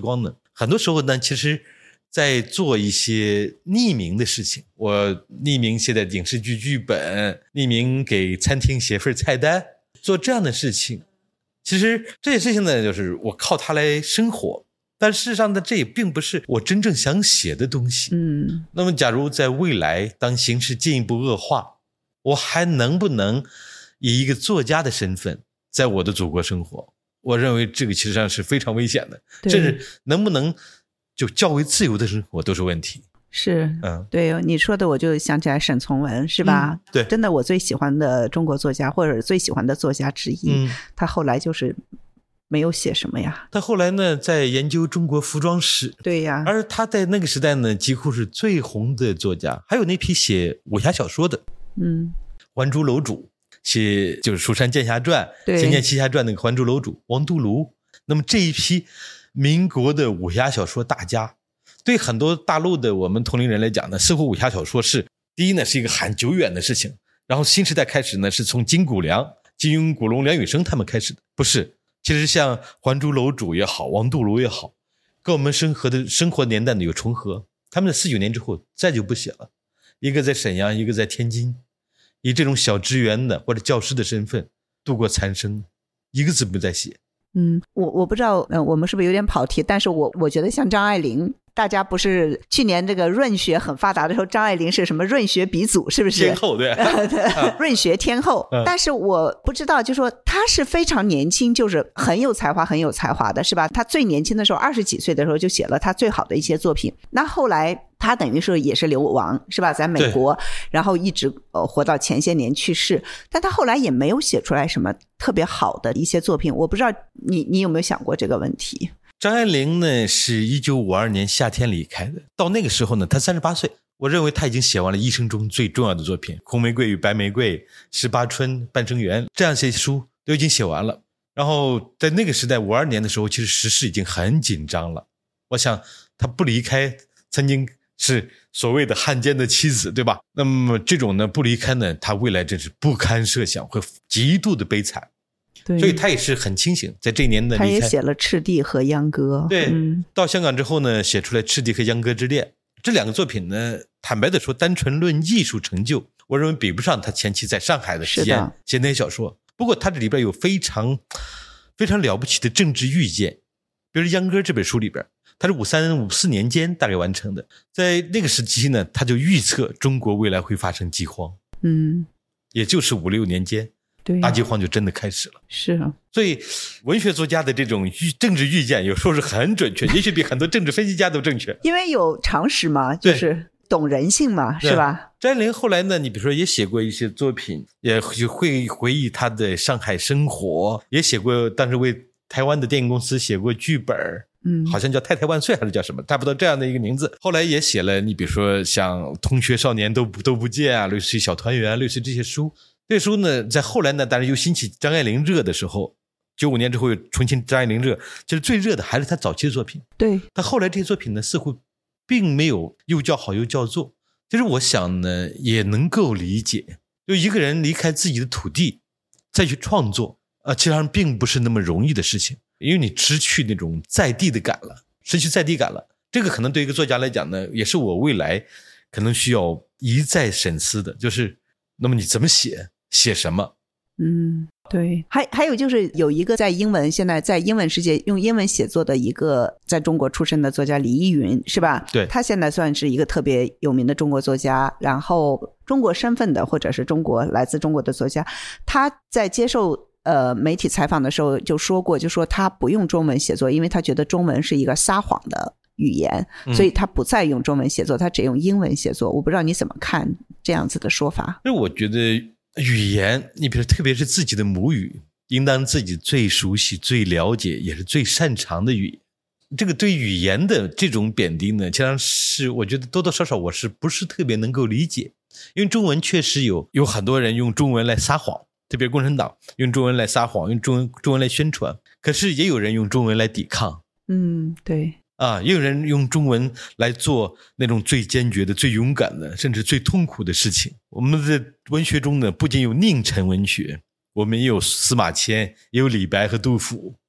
很多时候呢，其实在做一些匿名的事情，我匿名写的影视剧剧本，匿名给餐厅写份菜单，做这样的事情，其实这些事情呢，就是我靠它来生活，但事实上呢，这也并不是我真正想写的东西。 嗯， 那么假如在未来当形势进一步恶化，我还能不能以一个作家的身份在我的祖国生活？我认为这个其实上是非常危险的，甚至能不能就较为自由的生活都是问题。 是， 嗯， 对，你说的我就想起来沈从文，是吧？ 嗯，对， 真的我最喜欢的中国作家，或者最喜欢的作家之一。嗯，他后来就是没有写什么呀。 他后来呢，在研究中国服装史。 对呀， 而他在那个时代呢，几乎是最红的作家。还有那批写武侠小说的， 嗯， 还珠楼主。写就是《蜀山剑侠传》《仙剑奇侠传》那个还珠楼主王都庐。那么这一批民国的武侠小说大家，对很多大陆的我们同龄人来讲呢，似乎武侠小说是第一呢是一个很久远的事情，然后新时代开始呢是从金谷良、金庸、古龙、梁羽生他们开始的，不是。其实像还珠楼主也好，王都庐也好，跟我们生活的生活年代呢有重合。他们在四九年之后再就不写了，一个在沈阳，一个在天津，以这种小职员的或者教师的身份度过残生，一个字不再写。 嗯，我我不知道，嗯、呃，我们是不是有点跑题？但是我我觉得像张爱玲，大家不是去年这个润学很发达的时候，张爱玲是什么润学鼻祖，是不是？ 天后，对， 对，润学天后。嗯、但是我不知道，就说她是非常年轻，就是很有才华，很有才华的，是吧？她最年轻的时候，二十几岁的时候就写了她最好的一些作品。那后来他等于是也是流亡，是吧？在美国，然后一直呃活到前些年去世，但他后来也没有写出来什么特别好的一些作品。我不知道你你有没有想过这个问题？ 张爱玲呢是一九五二年夏天离开的，到那个时候呢，她三十八岁。我认为她已经写完了一生中最重要的作品，《红玫瑰与白玫瑰》、《十八春》、《半生缘》这样些书都已经写完了。然后在那个时代，五二年的时候，其实时事已经很紧张了。我想她不离开，曾经是所谓的汉奸的妻子，对吧？那么这种呢不离开呢，他未来真是不堪设想，会极度的悲惨。对，所以他也是很清醒，在这一年的离开， 他也写了《赤地》和《秧歌》。 对、 嗯， 到香港之后呢，写出来《赤地》和《秧歌之恋》这两个作品呢，坦白的说，单纯论艺术成就，我认为比不上他前期在上海的时间写那些小说。不过他这里边有非常非常了不起的政治预见，比如《秧歌》这本书里边。他是五三五四年间大概完成的，在那个时期呢，他就预测中国未来会发生饥荒， 嗯， 也就是五六年间，对，大饥荒就真的开始了。 是啊， 所以文学作家的这种预政治预见有时候是很准确，也许比很多政治分析家都正确， 因为有常识嘛，就是懂人性嘛，是吧？ 张爱玲后来呢，你比如说也写过一些作品，也会回忆她的上海生活，也写过，当时为台湾的电影公司写过剧本。嗯，好像叫太太万岁还是叫什么，差不多这样的一个名字。后来也写了，你比如说像同学少年都不都不见啊，类似于小团圆，类似于这些书。这些书呢，在后来呢，当然又兴起张爱玲热的时候，九五年之后又重新张爱玲热，其实最热的还是他早期的作品。 对， 但后来这些作品呢，似乎并没有又叫好又叫座。其实我想呢，也能够理解，就一个人离开自己的土地，再去创作啊，其实上并不是那么容易的事情。因为你失去那种在地的感了，失去在地感了，这个可能对一个作家来讲呢，也是我未来可能需要一再审思的，就是那么你怎么写，写什么？ 嗯，对。还还有就是有一个在英文，现在在英文世界用英文写作的一个在中国出身的作家李依云，是吧？ 对， 他现在算是一个特别有名的中国作家，然后中国身份的或者是中国来自中国的作家，他在接受呃，媒体采访的时候就说过，就说他不用中文写作，因为他觉得中文是一个撒谎的语言，所以他不再用中文写作，他只用英文写作。我不知道你怎么看这样子的说法？ 那我觉得语言，你比如特别是自己的母语，应当自己最熟悉、最了解，也是最擅长的语言。这个对语言的这种贬低呢，其实是我觉得多多少少我是不是特别能够理解，因为中文确实有有很多人用中文来撒谎。特别共产党用中文来撒谎，用中文中文来宣传，可是也有人用中文来抵抗。 嗯，对啊，也有人用中文来做那种最坚决的、最勇敢的，甚至最痛苦的事情。我们的文学中呢，不仅有宁沉文学，我们也有司马迁，也有李白和杜甫。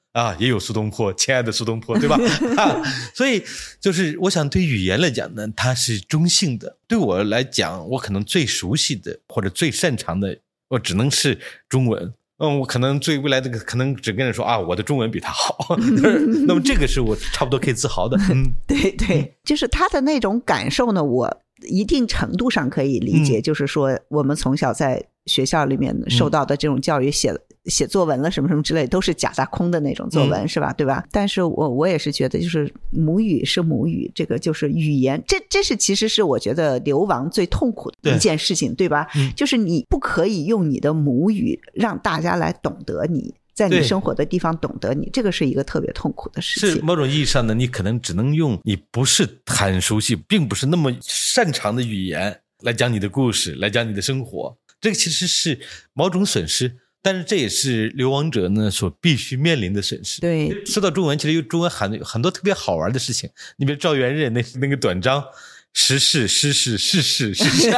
啊，也有苏东坡，亲爱的苏东坡，对吧？啊，所以就是我想对语言来讲呢，它是中性的。对我来讲，我可能最熟悉的或者最擅长的，我只能是中文。嗯，我可能最未来的可能只跟人说啊，我的中文比他好。那么这个是我差不多可以自豪的。嗯， 对对，就是他的那种感受呢，我一定程度上可以理解。嗯、就是说，我们从小在学校里面受到的这种教育写，写、嗯、写作文了什么什么之类，都是假大空的那种作文，嗯、是吧？对吧？但是我我也是觉得，就是母语是母语，这个就是语言，这这是其实是我觉得流亡最痛苦的一件事情， 对, 对吧？嗯、就是你不可以用你的母语让大家来懂得你。在你生活的地方懂得你，这个是一个特别痛苦的事情。 是某种意义上呢，你可能只能用你不是很熟悉并不是那么擅长的语言来讲你的故事，来讲你的生活，这个其实是某种损失，但是这也是流亡者呢所必须面临的损失。 对， 说到中文，其实有中文很很多特别好玩的事情，你比如赵元任那那个短章时事诗事事事事事，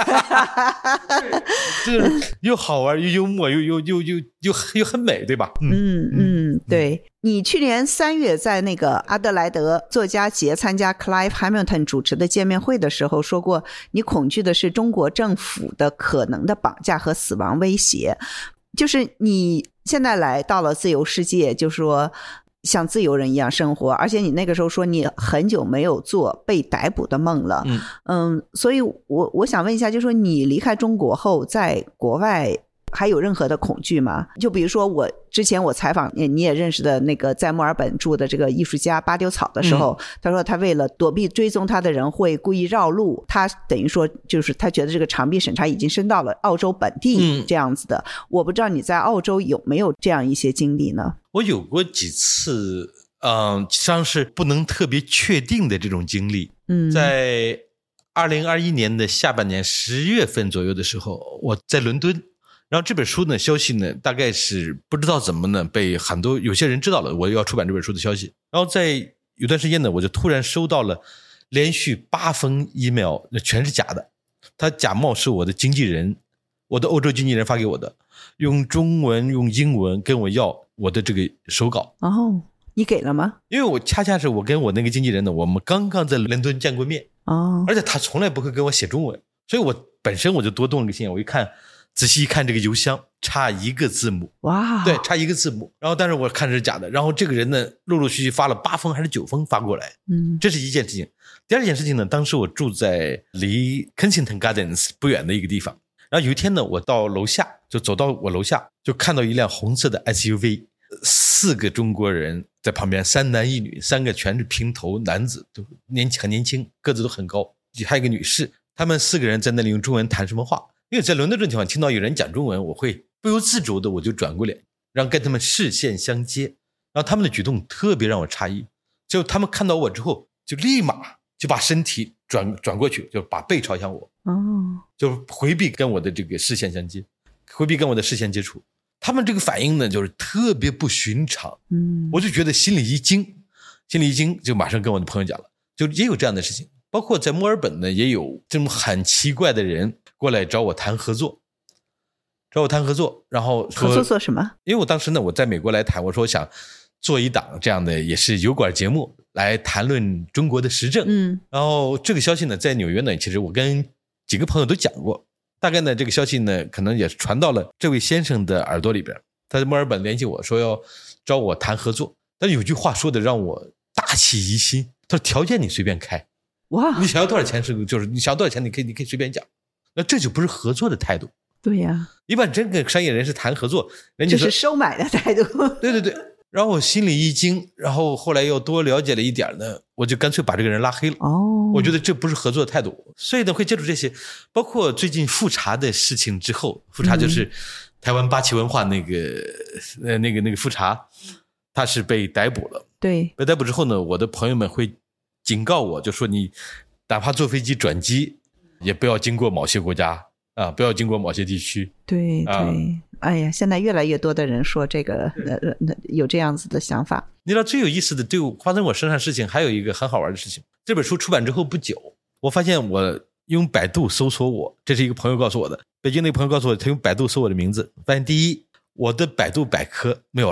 就是又好玩又幽默又又又又又又很美，对吧？ 嗯嗯，对。你去年三月在那个阿德莱德作家节参加 Clive Hamilton 主持的见面会的时候说过，你恐惧的是中国政府的可能的绑架和死亡威胁。就是你现在来到了自由世界，就是说像自由人一样生活，而且你那个时候说你很久没有做被逮捕的梦了。嗯嗯，所以我我想问一下，就是说你离开中国后在国外还有任何的恐惧吗？就比如说我之前我采访你你也认识的那个在墨尔本住的这个艺术家巴丢草的时候、嗯、他说他为了躲避追踪他的人会故意绕路，他等于说就是他觉得这个长臂审查已经伸到了澳洲本地这样子的、嗯、我不知道你在澳洲有没有这样一些经历呢？ 我有过几次嗯，像是不能特别确定的这种经历。嗯，在二零二一年的下半年十月份左右的时候，我在伦敦，然后这本书呢消息呢大概是不知道怎么呢被很多有些人知道了我要出版这本书的消息，然后在有段时间呢我就突然收到了连续八封 email， 全是假的，他假冒是我的经纪人，我的欧洲经纪人发给我的，用中文用英文跟我要我的这个手稿。 哦，你给了吗？ 因为我恰恰是我跟我那个经纪人呢，我们刚刚在伦敦见过面。哦，而且他从来不会跟我写中文，所以我本身我就多动了个心，我一看仔细一看这个邮箱差一个字母。哇，对，差一个字母。然后但是我看是假的，然后这个人呢陆陆续续发了八封还是九封发过来。嗯，这是一件事情。第二件事情呢，当时我住在离 Kensington Gardens 不远的一个地方，然后有一天呢我到楼下，就走到我楼下就看到一辆红色的 S U V， 四个中国人在旁边，三男一女，三个全是平头男子，都年很年轻，个子都很高，还有一个女士，他们四个人在那里用中文谈什么话。因为在伦敦这种地方听到有人讲中文，我会不由自主的我就转过脸，让跟他们视线相接，然后他们的举动特别让我诧异，就他们看到我之后就立马就把身体转转过去，就把背朝向我。哦，就回避跟我的这个视线相接，回避跟我的视线接触。他们这个反应呢就是特别不寻常。嗯，我就觉得心里一惊，心里一惊就马上跟我的朋友讲了，就也有这样的事情。包括在墨尔本呢也有这种很奇怪的人过来找我谈合作，找我谈合作，然后合作做什么？ 因为我当时呢我在美国来谈，我说我想做一档这样的也是油管节目来谈论中国的时政。嗯，然后这个消息呢在纽约呢其实我跟几个朋友都讲过，大概呢这个消息呢可能也传到了这位先生的耳朵里边，他在墨尔本联系我说要找我谈合作，但是有句话说的让我大起疑心，他说条件你随便开。哇，你想要多少钱是就是你想要多少钱你可以你可以随便讲，那这就不是合作的态度。 对呀、啊， 一般真跟商业人士谈合作，人家就是收买的态度。 对对对，然后我心里一惊，然后后来又多了解了一点呢，我就干脆把这个人拉黑了。哦，我觉得这不是合作的态度，所以呢会接触这些，包括最近复查的事情之后，复查就是台湾八旗文化那个、嗯、呃那个那个复查，他是被逮捕了。 对， 被逮捕之后呢，我的朋友们会警告我，就说你哪怕坐飞机转机也不要经过某些国家啊，不要经过某些地区。 对对、啊，哎呀，现在越来越多的人说这个呃有这样子的想法。 你知道最有意思的对我发生我身上的事情还有一个很好玩的事情，这本书出版之后不久，我发现我用百度搜索我，这是一个朋友告诉我的，北京那个朋友告诉我他用百度搜我的名字，发现第一我的百度百科没有了，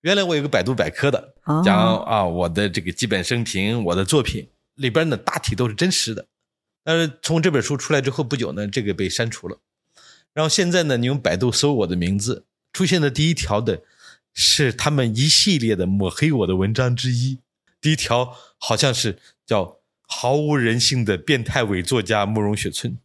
原来我有个百度百科的， 哦、 讲啊我的这个基本生平，我的作品里边呢大体都是真实的。但是从这本书出来之后不久呢，这个被删除了。然后现在呢，你用百度搜我的名字，出现的第一条的是他们一系列的抹黑我的文章之一。第一条好像是叫毫无人性的变态伪作家慕容雪村。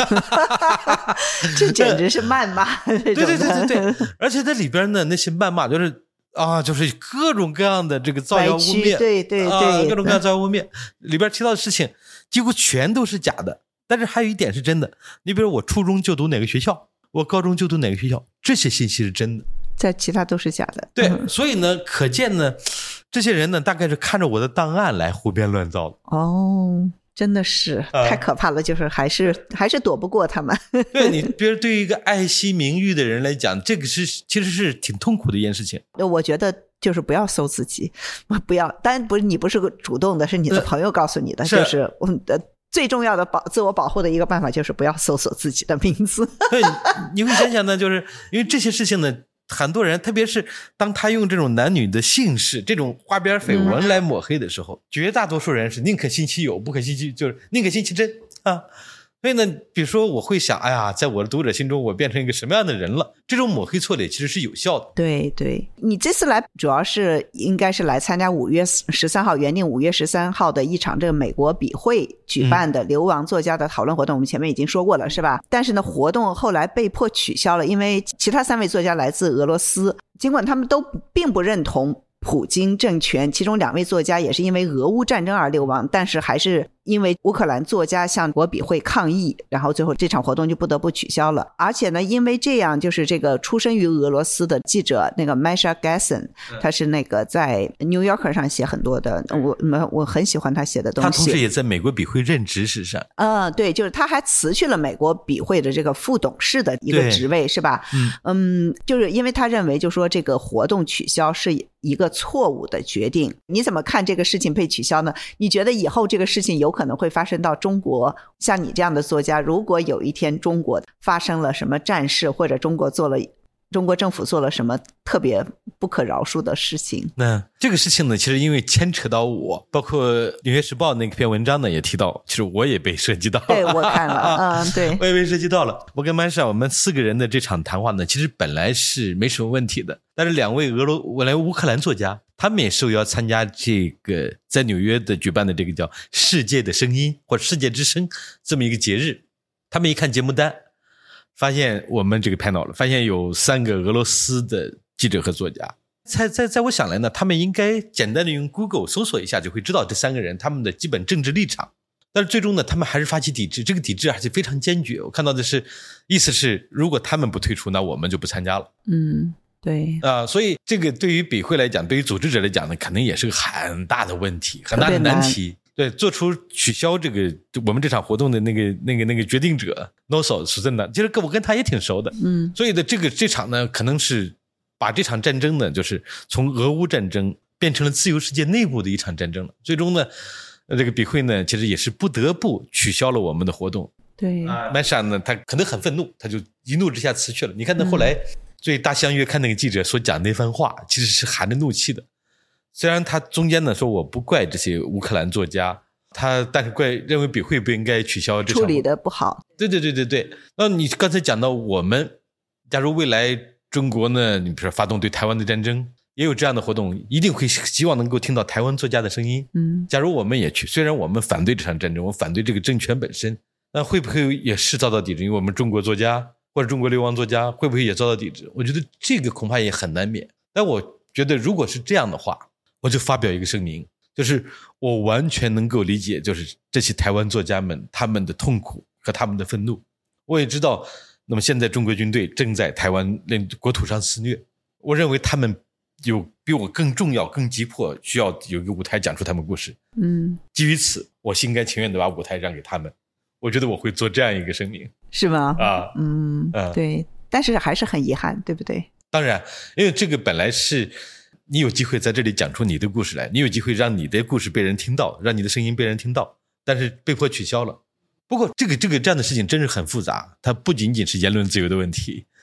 这简直是谩骂。对对对对对，而且在里边呢，那些谩骂就是啊，就是各种各样的这个造谣污蔑， 对对对、 啊，各种各样造谣污蔑，里边提到的事情几乎全都是假的。但是还有一点是真的，你比如我初中就读哪个学校，我高中就读哪个学校，这些信息是真的， 在其他都是假的。 对，嗯、所以呢，可见呢，这些人呢，大概是看着我的档案来胡编乱造的。 哦，真的是太可怕了，呃、就是还是还是躲不过他们。 对你，比如对于一个爱惜名誉的人来讲，这个是其实是挺痛苦的一件事情。 我觉得就是不要搜自己，不要，当然不是你不是个主动的，是你的朋友告诉你的，呃、就是我们的。最重要的保自我保护的一个办法就是不要搜索自己的名字。 对，你会想想呢，就是因为这些事情呢，很多人特别是当他用这种男女的姓氏这种花边绯闻来抹黑的时候、嗯、绝大多数人是宁可信其有不可信其就是宁可信其真啊。所以呢，比如说我会想，哎呀，在我的读者心中我变成一个什么样的人了，这种抹黑错脸其实是有效的。 对对，你这次来主要是应该是来参加五月十三号原定五月十三号的一场这个美国笔会举办的流亡作家的讨论活动、嗯、我们前面已经说过了是吧？但是呢，活动后来被迫取消了，因为其他三位作家来自俄罗斯，尽管他们都并不认同普京政权，其中两位作家也是因为俄乌战争而流亡，但是还是因为乌克兰作家向国笔会抗议，然后最后这场活动就不得不取消了。而且呢，因为这样，就是这个出身于俄罗斯的记者那个 Masha Gessen， 他是那个在 New Yorker 上写很多的，我我很喜欢他写的东西。 他同时也在美国笔会任职，事实上， 嗯，对，就是他还辞去了美国笔会的这个副董事的一个职位，是吧？嗯嗯，就是因为他认为，就说这个活动取消是一个错误的决定。你怎么看这个事情被取消呢？你觉得以后这个事情有可能会发生到中国？像你这样的作家，如果有一天中国发生了什么战事，或者中国做了中国政府做了什么特别不可饶恕的事情， 那这个事情呢，其实因为牵扯到我，包括纽约时报那篇文章呢也提到，其实我也被涉及到了。 对，我看了嗯，对， 我也被涉及到了。我跟曼莎我们四个人的这场谈话呢，其实本来是没什么问题的，但是两位俄罗我来乌克兰作家，他们也受邀参加这个在纽约的举办的这个叫世界的声音或者世界之声这么一个节日，他们一看节目单，发现我们这个 panel 了，发现有三个俄罗斯的记者和作家。在在在我想来呢，他们应该简单的用 Google 搜索一下就会知道这三个人他们的基本政治立场。但是最终呢，他们还是发起抵制，这个抵制还是非常坚决。我看到的是，意思是如果他们不退出，那我们就不参加了。 嗯，对啊、呃，所以这个对于笔会来讲，对于组织者来讲呢，肯定也是个很大的问题，很大的难题。对，做出取消这个我们这场活动的那个那个那个决定者 Nosso 是真的，其实我跟他也挺熟的。嗯，所以的这个这场呢，可能是把这场战争呢，就是从俄乌战争变成了自由世界内部的一场战争了。最终呢，这个笔会呢，其实也是不得不取消了我们的活动。 对， 曼莎呢，他可能很愤怒，他就一怒之下辞去了。你看他后来对大西洋月刊那个记者所讲那番话，其实是含着怒气的。虽然他中间呢说我不怪这些乌克兰作家，他但是怪认为笔会不应该取消这场， 处理的不好。 对对对对对。那你刚才讲到我们，假如未来中国呢，你比如说发动对台湾的战争，也有这样的活动，一定会希望能够听到台湾作家的声音。嗯，假如我们也去，虽然我们反对这场战争，我们反对这个政权本身，那会不会也是遭到抵制？因为我们中国作家或者中国流亡作家会不会也遭到抵制？我觉得这个恐怕也很难免。但我觉得如果是这样的话，我就发表一个声明，就是我完全能够理解，就是这些台湾作家们他们的痛苦和他们的愤怒。我也知道，那么现在中国军队正在台湾国土上肆虐，我认为他们有比我更重要、更急迫，需要有一个舞台讲出他们故事。嗯，基于此，我心甘情愿的把舞台让给他们。我觉得我会做这样一个声明， 是吗？ 啊， 嗯，啊，对，但是还是很遗憾，对不对？ 当然，因为这个本来是你有机会在这里讲出你的故事来，你有机会让你的故事被人听到，让你的声音被人听到，但是被迫取消了。不过这个这个这样的事情真是很复杂，它不仅仅是言论自由的问题，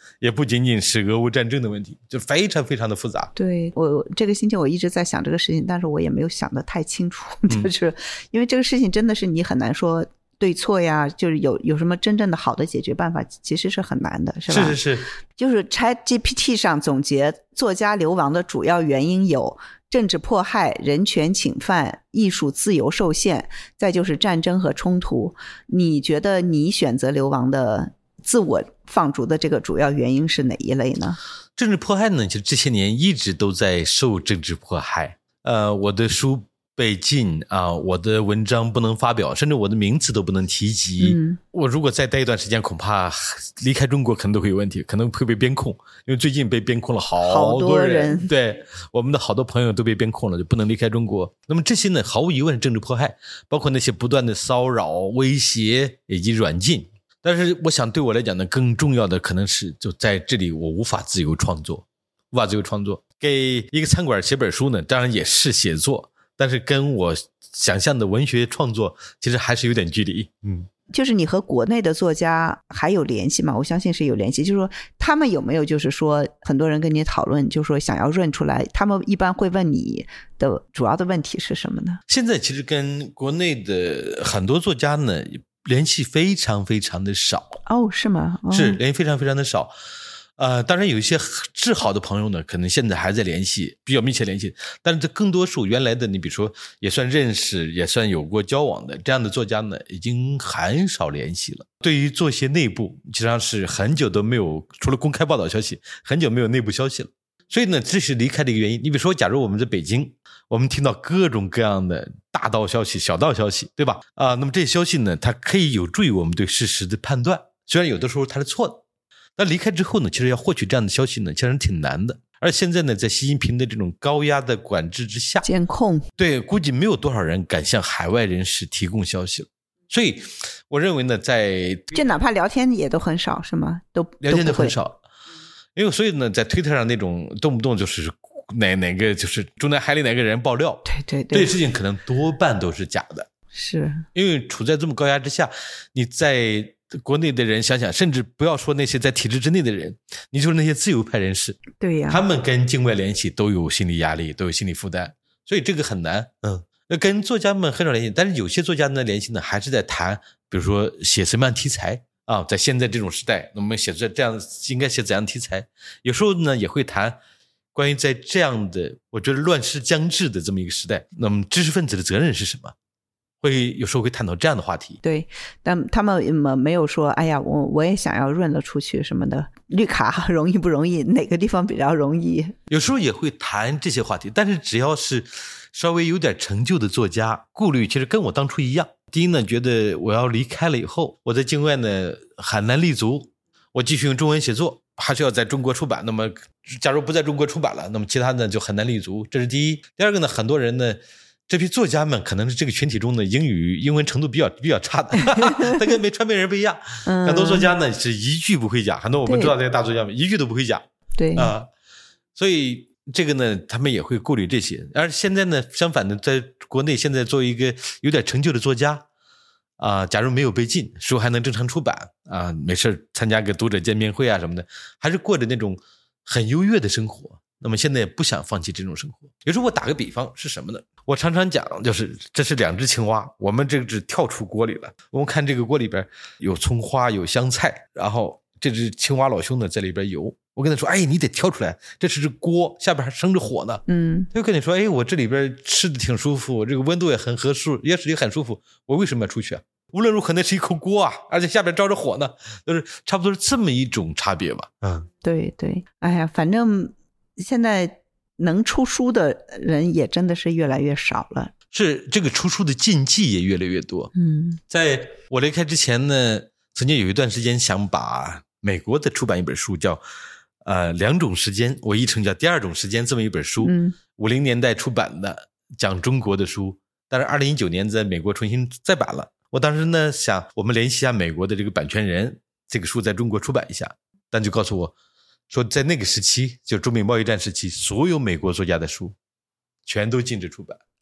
也不仅仅是俄乌战争的问题，就非常非常的复杂。 对，我这个星期我一直在想这个事情，但是我也没有想得太清楚，就是因为这个事情真的是你很难说对错呀，就是有有什么真正的好的解决办法，其实是很难的，是吧？ 是是是， 就是 ChatGPT 上总结作家流亡的主要原因有政治迫害、人权侵犯、艺术自由受限，再就是战争和冲突。你觉得你选择流亡的自我放逐的这个主要原因是哪一类呢？ 政治迫害呢，其实这些年一直都在受政治迫害。呃，我的书被禁啊，我的文章不能发表，甚至我的名字都不能提及。嗯，我如果再待一段时间，恐怕离开中国可能都会有问题，可能会被边控，因为最近被边控了好多人，好多人对，我们的好多朋友都被边控了，就不能离开中国。那么这些呢，毫无疑问是政治迫害，包括那些不断的骚扰、威胁以及软禁。但是我想对我来讲呢，更重要的可能是就在这里我无法自由创作，无法自由创作。给一个餐馆写本书呢，当然也是写作，但是跟我想象的文学创作其实还是有点距离。嗯， 就是你和国内的作家还有联系吗？我相信是有联系，就是说他们有没有就是说很多人跟你讨论，就是说想要润出来，他们一般会问你的主要的问题是什么呢？ 现在其实跟国内的很多作家呢联系非常非常的少。 哦，是吗？哦， 是联系非常非常的少。呃，当然有一些至好的朋友呢，可能现在还在联系，比较密切联系，但是这更多数原来的你比如说也算认识也算有过交往的这样的作家呢，已经很少联系了。对于做些内部实际上是很久都没有，除了公开报道消息很久没有内部消息了。所以呢这是离开的一个原因。你比如说假如我们在北京，我们听到各种各样的大道消息小道消息，对吧？啊、呃，那么这些消息呢它可以有助于我们对事实的判断，虽然有的时候它是错的。但离开之后呢，其实要获取这样的消息呢其实挺难的。而现在呢在习近平的这种高压的管制之下， 监控， 对，估计没有多少人敢向海外人士提供消息了。所以我认为呢在就哪怕聊天也都很少，是吗？都聊天都很少。因为所以呢在推特上那种动不动就是哪哪个就是中南海里哪个人爆料， 对对对， 这些事情可能多半都是假的。 是因为处在这么高压之下，你在国内的人想想，甚至不要说那些在体制之内的人，你就是那些自由派人士， 对呀， 他们跟境外联系都有心理压力，都有心理负担，所以这个很难。嗯，跟作家们很少联系，但是有些作家呢联系呢还是在谈，比如说写什么样题材啊，在现在这种时代，我们写出这样应该写怎样的题材，有时候呢也会谈关于在这样的我觉得乱世将至的这么一个时代，那么知识分子的责任是什么？会有时候会探讨这样的话题。 对，但他们没有说哎呀我我也想要润了出去什么的，绿卡容易不容易，哪个地方比较容易， 有时候也会谈这些话题。但是只要是稍微有点成就的作家，顾虑其实跟我当初一样。第一呢，觉得我要离开了以后，我在境外呢很难立足，我继续用中文写作还是要在中国出版，那么假如不在中国出版了，那么其他呢就很难立足，这是第一。第二个呢，很多人呢这批作家们可能是这个群体中的英语英文程度比较比较差的他跟没传媒人不一样，很多作家呢是一句不会讲，很多我们知道这些大作家们一句都不会讲， 对啊、 呃，所以这个呢他们也会顾虑这些。而现在呢相反的，在国内现在做一个有点成就的作家啊、呃，假如没有被禁，书还能正常出版啊、呃，没事参加个读者见面会啊什么的，还是过着那种很优越的生活。那么现在也不想放弃这种生活。有时候我打个比方是什么呢？我常常讲，就是这是两只青蛙，我们这只跳出锅里了。我们看这个锅里边有葱花有香菜，然后这只青蛙老兄呢在里边游。我跟他说，哎，你得跳出来，这是只锅，下边还生着火呢。 嗯， 他就跟你说，哎，我这里边吃的挺舒服，这个温度也很合适，也是也很舒服，我为什么要出去啊？无论如何那是一口锅啊，而且下边着着火呢，就是差不多是这么一种差别吧。嗯， 对对，哎呀，反正现在能出书的人也真的是越来越少了， 是这个出书的禁忌也越来越多。 嗯， 在我离开之前呢，曾经有一段时间想把美国的出版一本书叫呃两种时间，我译成叫第二种时间这么一本书， 嗯， 五零年代出版的讲中国的书，但是二零一九年在美国重新再版了。我当时呢想我们联系一下美国的这个版权人，这个书在中国出版一下，但就告诉我说在那个时期，就中美贸易战时期，所有美国作家的书全都禁止出版。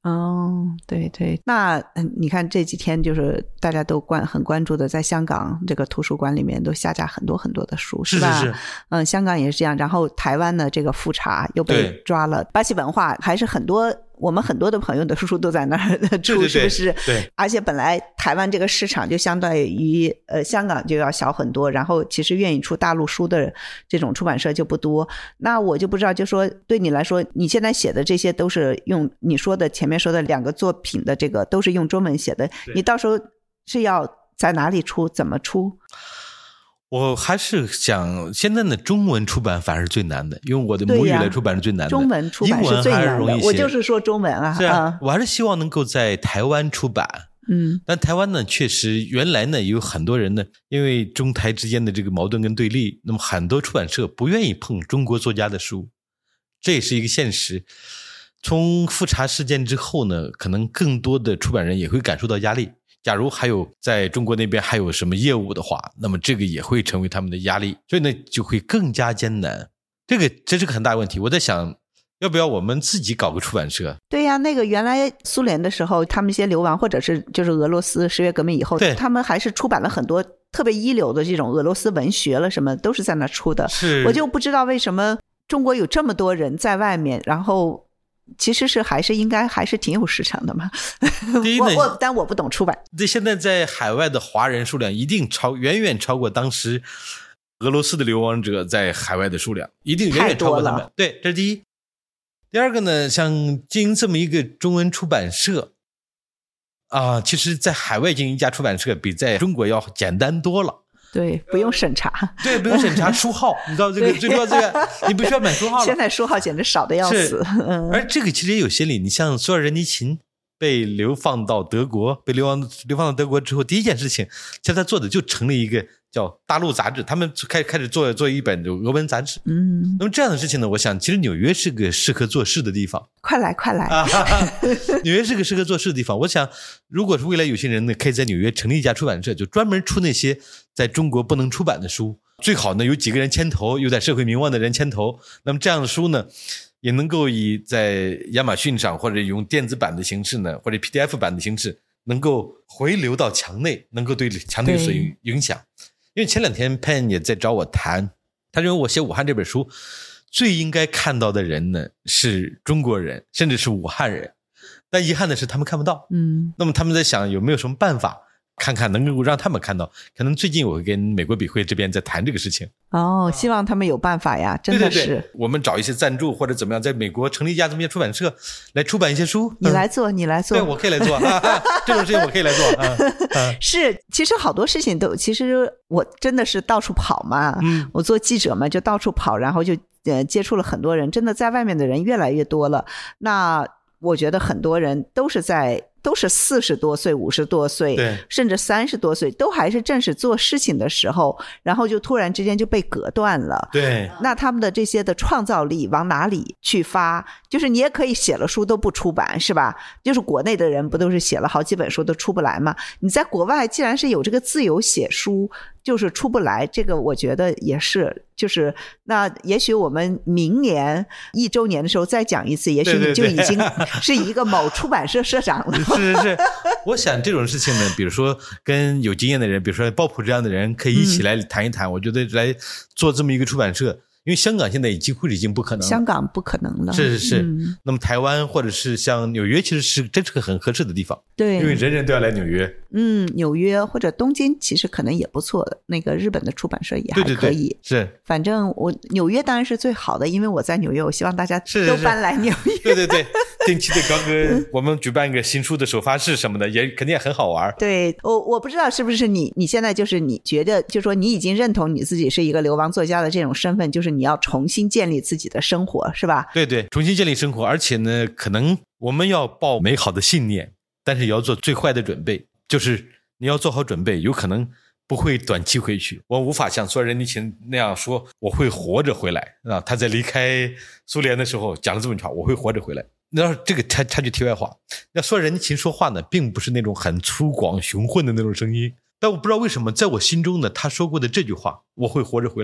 哦，对对，那你看这几天就是大家都关很关注的，在香港这个图书馆里面都下架很多很多的书， 是吧？ 是是， 嗯，香港也是这样，然后台湾的这个富察又被抓了，巴西文化还是很多。我们很多的朋友的书都在那儿出， 对对对， 是不是？ 对， 而且本来台湾这个市场就相对于呃香港就要小很多，然后其实愿意出大陆书的这种出版社就不多。那我就不知道，就说对你来说，你现在写的这些都是用你说的前面说的两个作品的这个都是用中文写的，你到时候是要在哪里出，怎么出？ 我还是想现在的中文出版反而是最难的，用我的母语来出版是最难的。 中文出版是最难的，我就是说中文啊。 是啊、嗯，我还是希望能够在台湾出版。 嗯， 但台湾呢，确实原来呢有很多人呢，因为中台之间的这个矛盾跟对立，那么很多出版社不愿意碰中国作家的书，这也是一个现实。从富察事件之后呢，可能更多的出版人也会感受到压力。假如还有在中国那边还有什么业务的话，那么这个也会成为他们的压力，所以呢就会更加艰难。这个这是个很大的问题。我在想，要不要我们自己搞个出版社？ 对呀、啊，那个原来苏联的时候，他们一些流亡，或者是就是俄罗斯十月革命以后，他们还是出版了很多特别一流的这种俄罗斯文学了，什么都是在那出的。 是， 我就不知道为什么中国有这么多人在外面，然后。其实是还是应该还是挺有市场的嘛。 第一呢， 我我但我不懂出版。 这现在在海外的华人数量一定超远远超过当时俄罗斯的流亡者在海外的数量，一定远远超过他们。对，这是第一。第二个呢，像经营这么一个中文出版社啊，其实在海外经营一家出版社比在中国要简单多了。 对，不用审查。 对，不用审查书号，你知道这个最重要这个，你不需要买书号了。 现在书号简直少的要死。 嗯、而这个其实也有先例，你像索尔仁尼琴被流放到德国，被流放流放到德国之后，第一件事情，其实他做的就成立一个叫大陆杂志，他们开开始做做一本俄文杂志。 嗯， 那么这样的事情呢，我想其实纽约是个适合做事的地方。 快来快来！ 啊、纽约是个适合做事的地方。我想，如果是未来有些人呢，可以在纽约成立一家出版社，就专门出那些在中国不能出版的书，最好呢有几个人牵头，有在社会名望的人牵头。那么这样的书呢，也能够以在亚马逊上或者用电子版的形式呢，或者 P D F 版的形式，能够回流到墙内，能够对墙内有所影响。因为前两天 Pen 也在找我谈，他认为我写武汉这本书最应该看到的人呢是中国人，甚至是武汉人，但遗憾的是他们看不到。 嗯， 那么他们在想有没有什么办法看看能够让他们看到。可能最近我会跟美国笔会这边在谈这个事情。 哦，希望他们有办法呀，真的是。 对对对，我们找一些赞助或者怎么样，在美国成立一家这么一家出版社来出版一些书。 你来做，嗯、你来做。 对，我可以来做。啊啊、这种事情我可以来做。啊啊、 是，其实好多事情都，其实我真的是到处跑嘛。 嗯， 我做记者嘛，就到处跑，然后就呃接触了很多人，真的在外面的人越来越多了。那我觉得很多人都是在。都是四十多岁、五十多岁，甚至三十多岁，都还是正是做事情的时候，然后就突然之间就被隔断了。 对， 那他们的这些的创造力往哪里去发？就是你也可以写了书都不出版，是吧？就是国内的人不都是写了好几本书都出不来吗？你在国外既然是有这个自由写书，就是出不来，这个我觉得也是。就是那也许我们明年一周年的时候再讲一次，也许你就已经是一个某出版社社长了。 是是是，我想这种事情呢，比如说跟有经验的人，比如说鲍普这样的人，可以一起来谈一谈。嗯、我觉得来做这么一个出版社。因为香港现在几乎已经不可能了， 香港不可能了， 是是是、 嗯。 那么台湾或者是像纽约，其实是真是个很合适的地方， 对， 因为人人都要来纽约。 嗯，纽约或者东京其实可能也不错的，那个日本的出版社也还可以。 对对对，是。 反正我纽约当然是最好的，因为我在纽约，我希望大家都搬来纽约。 是是是对对对，定期的搞个我们举办个新书的首发式什么的，也肯定也很好玩。 对，我我不知道是不是你你现在就是你觉得，就是说你已经认同你自己是一个流亡作家的这种身份，就是你要重新建立自己的生活，是吧？ 对对，重新建立生活，而且呢，可能我们要抱美好的信念，但是也要做最坏的准备，就是你要做好准备，有可能不会短期回去。我无法像索尔仁尼琴那样说我会活着回来啊！他在离开苏联的时候讲了这么一句话，我会活着回来。那这个插插句题外话，那索尔仁尼琴说话呢，并不是那种很粗犷雄浑的那种声音，但我不知道为什么在我心中呢，他说过的这句话我会活着回来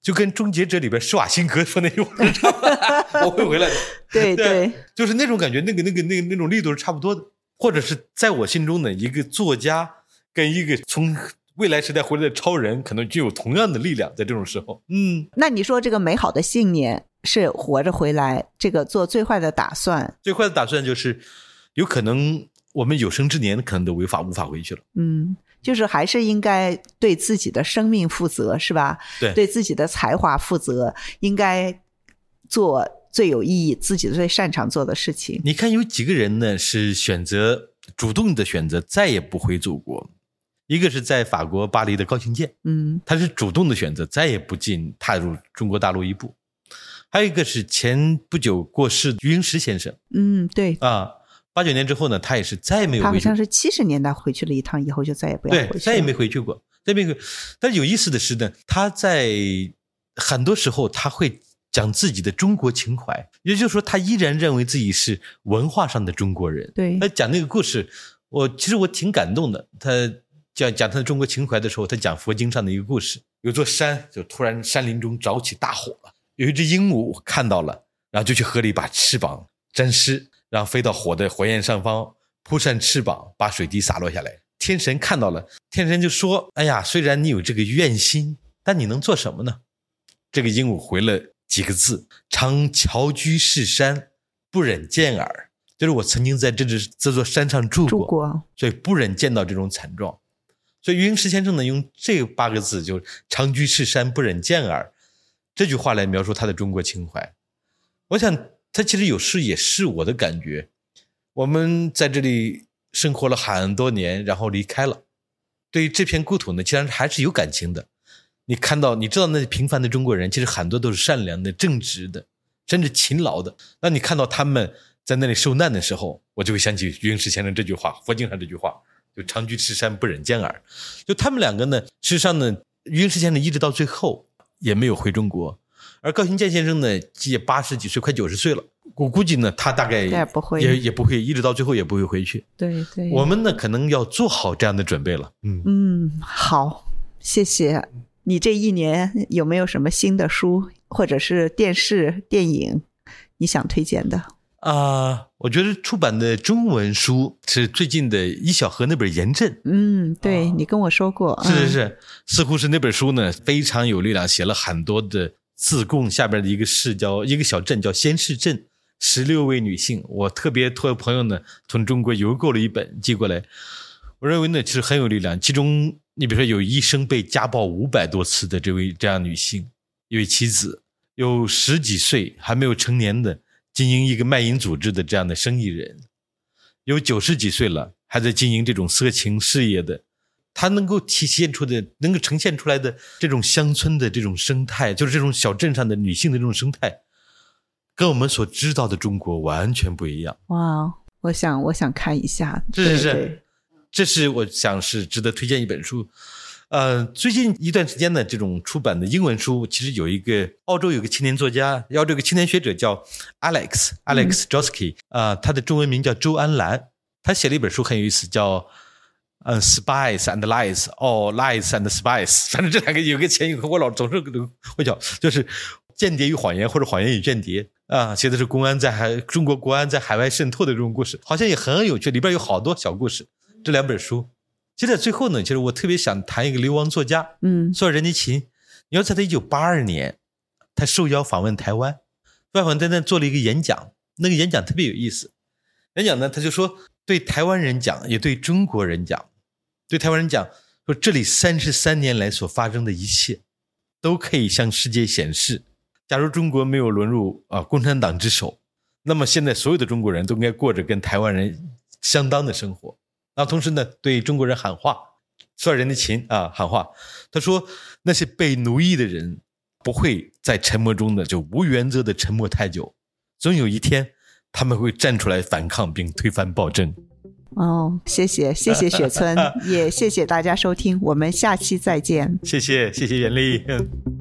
就跟《终结者》里边施瓦辛格说那句话差不多，我会回来的。 对 对, 对， 就是那种感觉，那个那个那个那种力度是差不多的。或者是在我心中的一个作家跟一个从未来时代回来的超人，可能具有同样的力量，在这种时候。嗯， 那你说这个美好的信念是活着回来，这个做最坏的打算， 最坏的打算就是有可能我们有生之年可能都无法无法回去了。 嗯，就是还是应该对自己的生命负责，是吧？ 对， 对自己的才华负责，应该做最有意义、自己最擅长做的事情。 你看有几个人呢是选择主动的选择再也不回祖国，一个是在法国巴黎的高行健， 嗯， 他是主动的选择再也不进踏入中国大陆一步。还有一个是前不久过世的余英时先生， 嗯，对啊，八九年之后呢，他也是再也没有回去。 他好像是七十年代回去了一趟，以后就再也不要回去了。 对，再也没回去过，再没回。但是有意思的是呢，他在很多时候他会讲自己的中国情怀，也就是说，他依然认为自己是文化上的中国人。 对， 他讲那个故事，我其实我挺感动的。他讲讲他的中国情怀的时候，他讲佛经上的一个故事，有座山就突然山林中着起大火了。有一只鹦鹉看到了，然后就去河里把翅膀沾湿，然后飞到火的火焰上方，扑扇翅膀，把水滴洒落下来。天神看到了，天神就说：哎呀，虽然你有这个愿心，但你能做什么呢？这个鹦鹉回了几个字：常侨居士山，不忍见耳。就是我曾经在这只这座山上住过， 住过， 所以不忍见到这种惨状。所以余英时先生呢，用这八个字，就常居士山，不忍见耳，这句话来描述他的中国情怀。我想他其实有时也是我的感觉，我们在这里生活了很多年，然后离开了，对于这片故土呢，其实还是有感情的。你看到你知道那些平凡的中国人，其实很多都是善良的、正直的，甚至勤劳的。那你看到他们在那里受难的时候，我就会想起余英时先生这句话，佛经上这句话，就常居士山，不忍见耳。就他们两个呢，事实上呢，余英时先生一直到最后也没有回中国，而高行健先生呢，也八十几岁，快九十岁了。我估计呢，他大概也不会， 也也不会，一直到最后也不会回去。 对对， 我们呢，可能要做好这样的准备了。嗯嗯，好，谢谢。你这一年有没有什么新的书或者是电视、电影你想推荐的？ 啊、呃，我觉得出版的中文书是最近的伊小河那本《严阵》。 嗯，对、啊、你跟我说过。 是是是、嗯，似乎是那本书呢非常有力量，写了很多的自贡下边的一个市叫一个小镇叫仙市镇，十六位女性，我特别托朋友呢从中国邮购了一本寄过来。我认为呢其实很有力量，其中你比如说有一生被家暴五百多次的这位这样女性，一位妻子，有十几岁还没有成年的经营一个卖淫组织的这样的生意人，有九十几岁了还在经营这种色情事业的，他能够体现出的能够呈现出来的这种乡村的这种生态，就是这种小镇上的女性的这种生态，跟我们所知道的中国完全不一样。 哇，我想我想看一下。 是是是，这是我想是值得推荐一本书。呃，最近一段时间呢，这种出版的英文书，其实有一个澳洲有个青年作家，要这个青年学者叫 Alex Alex Joski，啊、呃，他的中文名叫周安兰，他写了一本书很有意思，叫呃 Spies and Lies， 哦 Lies and Spies， 反正这两个有个前有个我老总是会讲，就是间谍与谎言或者谎言与间谍啊，写的是公安在海中国国安在海外渗透的这种故事，好像也很有趣，里边有好多小故事。这两本书。其实在最后呢，其实我特别想谈一个流亡作家， 嗯，索尔仁尼琴。你要在他一九八二年，他受邀访问台湾，外访在那做了一个演讲，那个演讲特别有意思。演讲呢，他就说对台湾人讲，也对中国人讲，对台湾人讲说，这里三十三年来所发生的一切，都可以向世界显示，假如中国没有沦入啊共产党之手，那么现在所有的中国人都应该过着跟台湾人相当的生活。然后同时呢，对中国人喊话，索尔仁尼琴啊喊话，他说那些被奴役的人不会在沉默中的就无原则的沉默太久，总有一天他们会站出来反抗并推翻暴政。 哦，谢谢谢谢雪村也谢谢大家收听，我们下期再见。 谢谢谢谢袁丽。